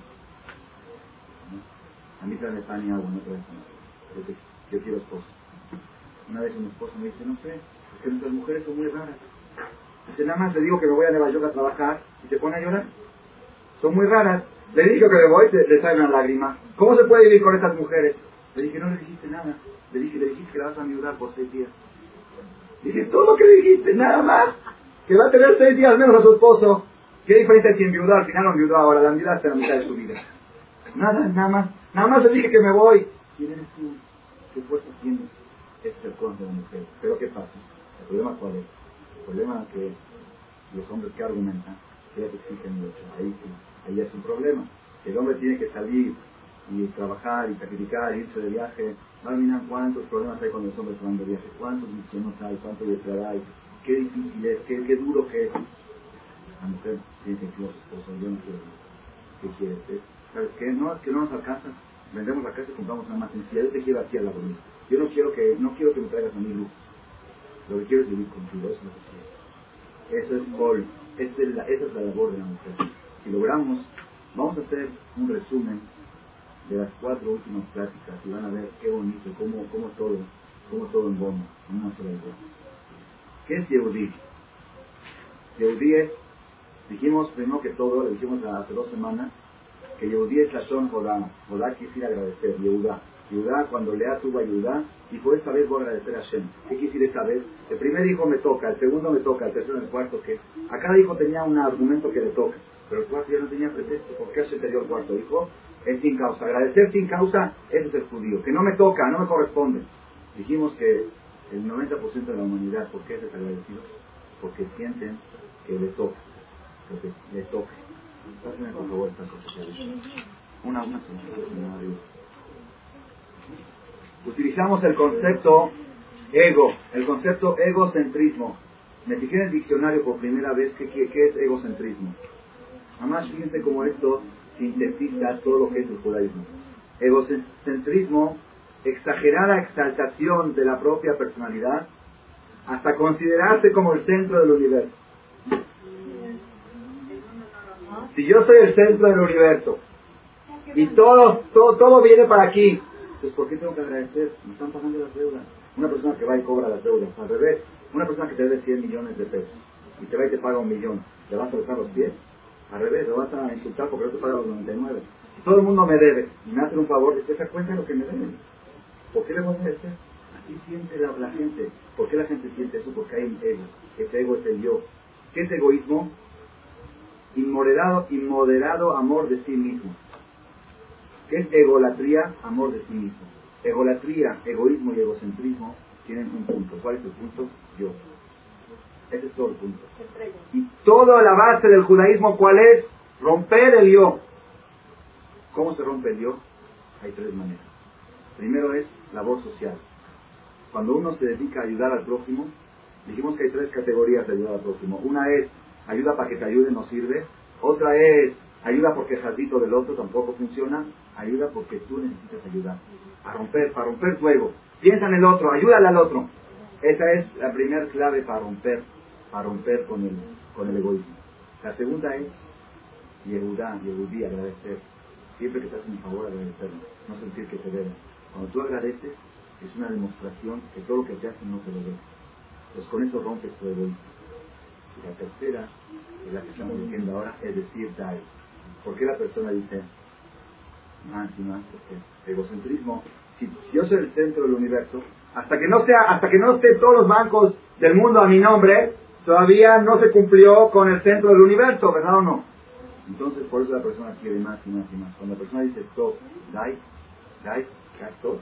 ¿No? A mí trae pan y agua, no trae pan. Porque yo quiero esposo. Una vez mi esposo me dice, no sé, es que nuestras mujeres son muy raras. Dice, nada más le digo que me voy a Nueva York a trabajar y se pone a llorar. Son muy raras. Le dije que me voy, le sale una lágrima. ¿Cómo se puede vivir con estas mujeres? Le dije, no le dijiste nada. Le dije, le dijiste que la vas a enviudar por seis días. Dije, todo lo que le dijiste, nada más. Que va a tener seis días menos a su esposo. ¿Qué diferencia hay si enviudó? Al final no enviudó ahora, la enviudaste en la mitad de su vida. Nada, nada más. Nada más le dije que me voy. ¿Quién eres tú? ¿Qué fuerza tienes? Este es el corazón de la mujer. Pero ¿qué pasa? ¿El problema cuál es? El problema es que los hombres que argumentan, que ya te exigen mucho. Ahí sí. Ahí es un problema. El hombre tiene que salir y trabajar y sacrificar, irse de viaje. No miran cuántos problemas hay cuando los hombres van de viaje, cuántos misiones hay, cuánto letrada hay, qué difícil es, qué, qué duro que es. La mujer tiene que decir a su esposo, yo no quiero, ¿qué quieres? ¿Eh? ¿Sabes qué? No, es que no nos alcanza. Vendemos la casa y compramos una más sencilla. Yo te quiero aquí a la bonita. Yo no quiero que, no quiero que me traigas a mi luz. Lo que quiero es vivir contigo, eso es lo que quiero. Eso es all. Esa es la, esa es la labor de la mujer. Si logramos, vamos a hacer un resumen de las cuatro últimas pláticas y van a ver qué bonito, cómo, cómo todo, cómo todo en bomba, en una sola idea. ¿Qué es Yehudí? Yehudí es, dijimos primero que todo, le dijimos hace dos semanas, que Yehudí es la Shon Jodá. Jodá quisiera agradecer, Yehudá. Yehudá, cuando Lea tuvo a Yehudá, dijo, esta vez voy a agradecer a Hashem. ¿Qué quisiera esta vez? El primer hijo me toca, el segundo me toca, el tercero, el cuarto, ¿qué? A cada hijo tenía un argumento que le toca. Pero el cuarto ya no tenía pretexto. ¿Por qué Hashem te dio el cuarto hijo? Es sin causa. Agradecer sin causa, ese es el judío. Que no me toca, no me corresponde. Dijimos que el noventa por ciento de la humanidad, ¿por qué es desagradecido? Porque sienten que le toca. Porque le toca. Pásenme por favor estas cosas. Una, una, una, una. Utilizamos el concepto ego, el concepto egocentrismo. Me fijé en el diccionario por primera vez qué, qué, qué es egocentrismo. Además, fíjense cómo esto sintetiza todo lo que es el judaísmo. Egocentrismo, exagerada exaltación de la propia personalidad, hasta considerarse como el centro del universo. Si yo soy el centro del universo y todo, todo, todo viene para aquí, pues ¿por qué tengo que agradecer? Me están pagando las deudas. Una persona que va y cobra las deudas, al revés, una persona que te debe cien millones de pesos y te va y te paga un millón, ¿le vas a besar los pies? Al revés, lo vas a insultar porque no te paga los noventa y nueve. Si todo el mundo me debe y me hacen un favor, ¿te das cuenta de lo que me deben? ¿Por qué le voy a agradecer? Así siente la, la gente. ¿Por qué la gente siente eso? Porque hay un ego. Ese ego es el yo. ¿Qué es egoísmo? Inmoderado, inmoderado amor de sí mismo. ¿Qué es egolatría? Amor de sí mismo. Egolatría, egoísmo y egocentrismo tienen un punto. ¿Cuál es el punto? Yo. Ese es todo el punto. Y toda la base del judaísmo, ¿cuál es? Romper el yo. ¿Cómo se rompe el yo? Hay tres maneras. Primero es labor social. Cuando uno se dedica a ayudar al prójimo, dijimos que hay tres categorías de ayudar al prójimo. Una es ayuda para que te ayude, no sirve. Otra es ayuda porque jazito del otro tampoco funciona. Ayuda porque tú necesitas ayudar. A romper, para romper tu ego. Piensa en el otro, ayúdale al otro. Esa es la primera clave para romper, para romper con el, con el egoísmo. La segunda es Yehudá, Yehudí, agradecer. Siempre que te hacen un favor, agradecerlo. No sentir que te deben. Cuando tú agradeces, es una demostración que todo lo que te hacen no te lo debe. Pues con eso rompes tu egoísmo. Y la tercera, es la que estamos diciendo ahora, es decir, dai. ¿Por qué la persona dice más y más? Porque egocentrismo, si, si yo soy el centro del universo, hasta que no sea, hasta que no esté todos los bancos del mundo a mi nombre, todavía no se cumplió con el centro del universo, ¿verdad o no? Entonces por eso la persona quiere más y más y más. Cuando la persona dice stop, dai, dai, stop,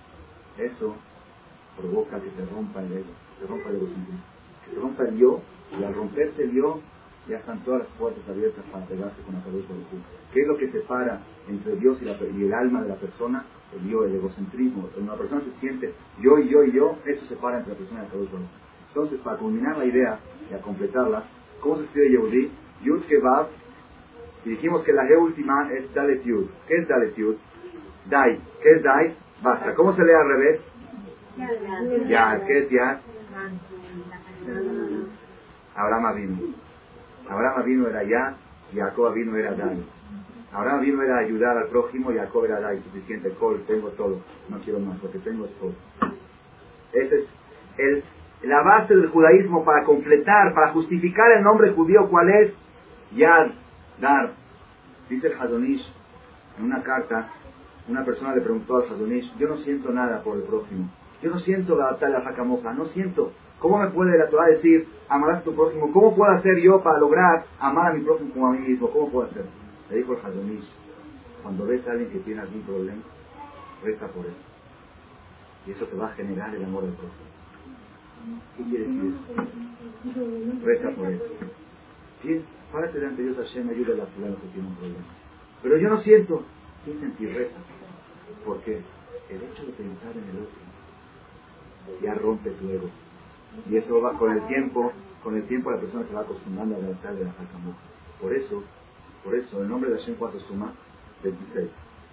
eso provoca que se rompa el ego, se rompa el egocentrismo, que se rompa el yo, y al romperse el yo, ya están todas las puertas abiertas para pegarse con la cabeza del público. ¿Qué es lo que separa entre Dios y, la, y el alma de la persona? El yo, el egocentrismo. Cuando una persona se siente yo y yo y yo, eso separa entre la persona y la cabeza. Entonces, para culminar la idea y a completarla, ¿cómo se escribe Yehudí? Yud Kevav, y dijimos que la G última es Dalet Yud. ¿Qué es Dalet Yud? Dai. ¿Qué es Dai? Basta. ¿Cómo se lee al revés? Ya. ¿Qué es Ya? Abraham vino. Abraham vino era Ya, y Jacob vino era Dai. Abraham vino era ayudar al prójimo, y Jacob era Dai, suficiente, col, tengo todo, no quiero más, lo que tengo es todo. Esa es el, la base del judaísmo para completar, para justificar el nombre judío, ¿cuál es? Yad, dar. Dice el Hadonish, en una carta, una persona le preguntó al Hadonish, yo no siento nada por el prójimo, yo no siento la batalla jacamoja, no siento. ¿Cómo me puede la Torah decir, amarás a tu prójimo? ¿Cómo puedo hacer yo para lograr amar a mi prójimo como a mí mismo? ¿Cómo puedo hacer? Le dijo el Hadonish, cuando ves a alguien que tiene algún problema, reza por él. Y eso te va a generar el amor del prójimo. ¿Qué quiere decir eso? Reza por él. Bien, párate delante de Dios, Hashem, ayuda a la fulana que tiene un problema. Pero yo no siento. ¿Qué sentir? Reza. ¿Por qué? El hecho de pensar en el otro ya rompe tu ego. Y eso va con el tiempo, con el tiempo la persona se va acostumbrando a levantar de la jacamoja. Por eso, por eso, el nombre de Hashem, ¿cuánto suma? veintiséis.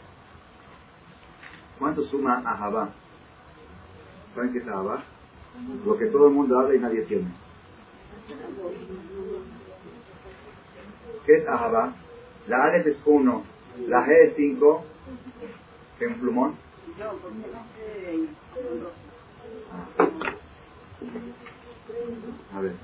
¿Cuánto suma Ahavá? ¿Saben qué es Ahavá? Lo que todo el mundo habla y nadie tiene. ¿Qué es Ahavá? La Aleph es uno, la G es cinco. ¿Qué un plumón? Ah. A ver.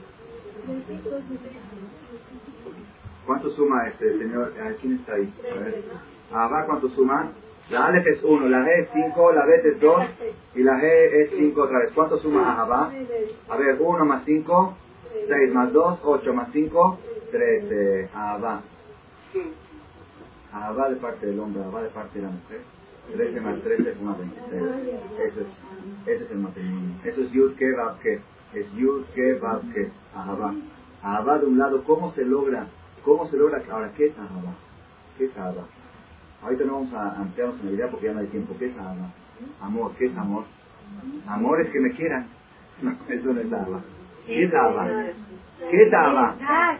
¿Cuánto suma este señor? ¿Quién está ahí? A ver. Ahavá, ¿cuánto suma? La Aleph es uno, la G es cinco, la Bet es dos y la G es cinco otra vez. ¿Cuánto suma Ahavá? A ver, uno más cinco, seis más dos, ocho más cinco, trece. Ahavá. Ahavá de parte del hombre, Ahavá de parte de la mujer. trece más trece es más veintiséis. Eso es, ese es el matrimonio. Eso es Yud Ke Vav Ke. Es Yud Ke Vav Ke. Ahavá. Ahavá de un lado, ¿cómo se logra? ¿Cómo se logra? Ahora, ¿qué es Ahavá? ¿Qué es Ahavá? Ahorita no vamos a ampliarnos en la idea porque ya no hay tiempo. ¿Qué es Ahava? Amor, ¿qué es amor? Amor es que me quieran. No, eso no es Ahava. ¿Qué es Ahava? ¿Qué es Ahava?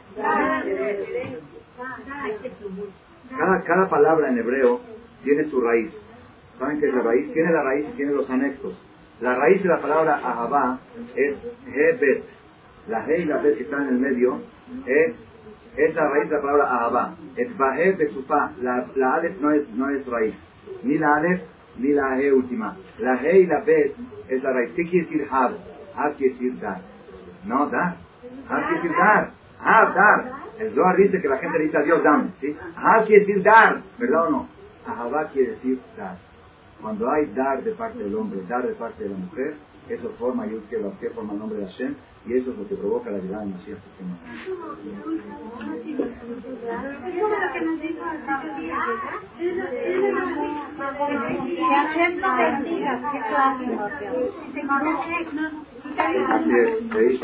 Cada, cada palabra en hebreo tiene su raíz. ¿Saben qué es la raíz? Tiene la raíz y tiene los anexos. La raíz de la palabra Ahava es He-Bet. La He y la Bet que están en el medio es, es la raíz de la palabra Ahava. Es Bahe Betufá. La, la Aleph no es, no es raíz. Ni la Aleph ni la He última. La He y la Bet es la raíz. ¿Qué quiere decir Hab? Hab quiere decir dar. No, dar. Hab quiere decir dar. Hab, dar. El Zohar dice que la gente le dice a Dios, dame. ¿Sí? Hab quiere decir dar. ¿Verdad o no? Ahava quiere decir dar. Cuando hay dar de parte del hombre, dar de parte de la mujer, eso forma Yud Kei Vav Kei, forma el nombre de Hashem, y eso es lo que provoca la llegada de Mashiach. Así es, ¿veis?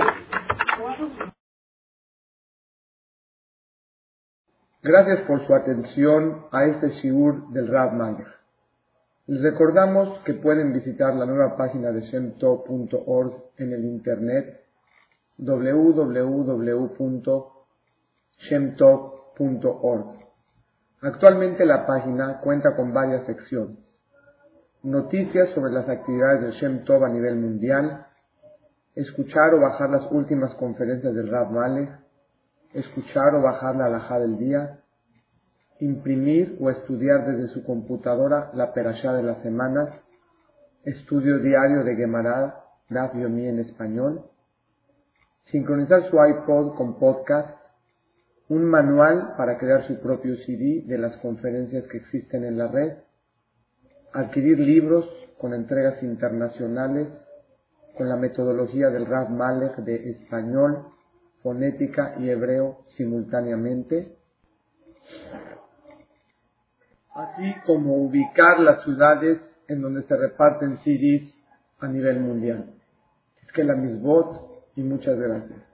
Gracias por su atención a este shiur del Rav Malech. Les recordamos que pueden visitar la nueva página de shem tov punto org en el internet doble u doble u doble u punto shem tov punto org. Actualmente la página cuenta con varias secciones: noticias sobre las actividades del Shem Tov a nivel mundial, escuchar o bajar las últimas conferencias del Rav Malech, escuchar o bajar la halajá del día, imprimir o estudiar desde su computadora la perashá de las semanas, estudio diario de Gemara, Daf Yomi en español, sincronizar su iPod con podcast, un manual para crear su propio C D de las conferencias que existen en la red, adquirir libros con entregas internacionales con la metodología del Rav Malech de español, fonética y hebreo simultáneamente, así como ubicar las ciudades en donde se reparten C Ds a nivel mundial. Es que la misbot y muchas gracias.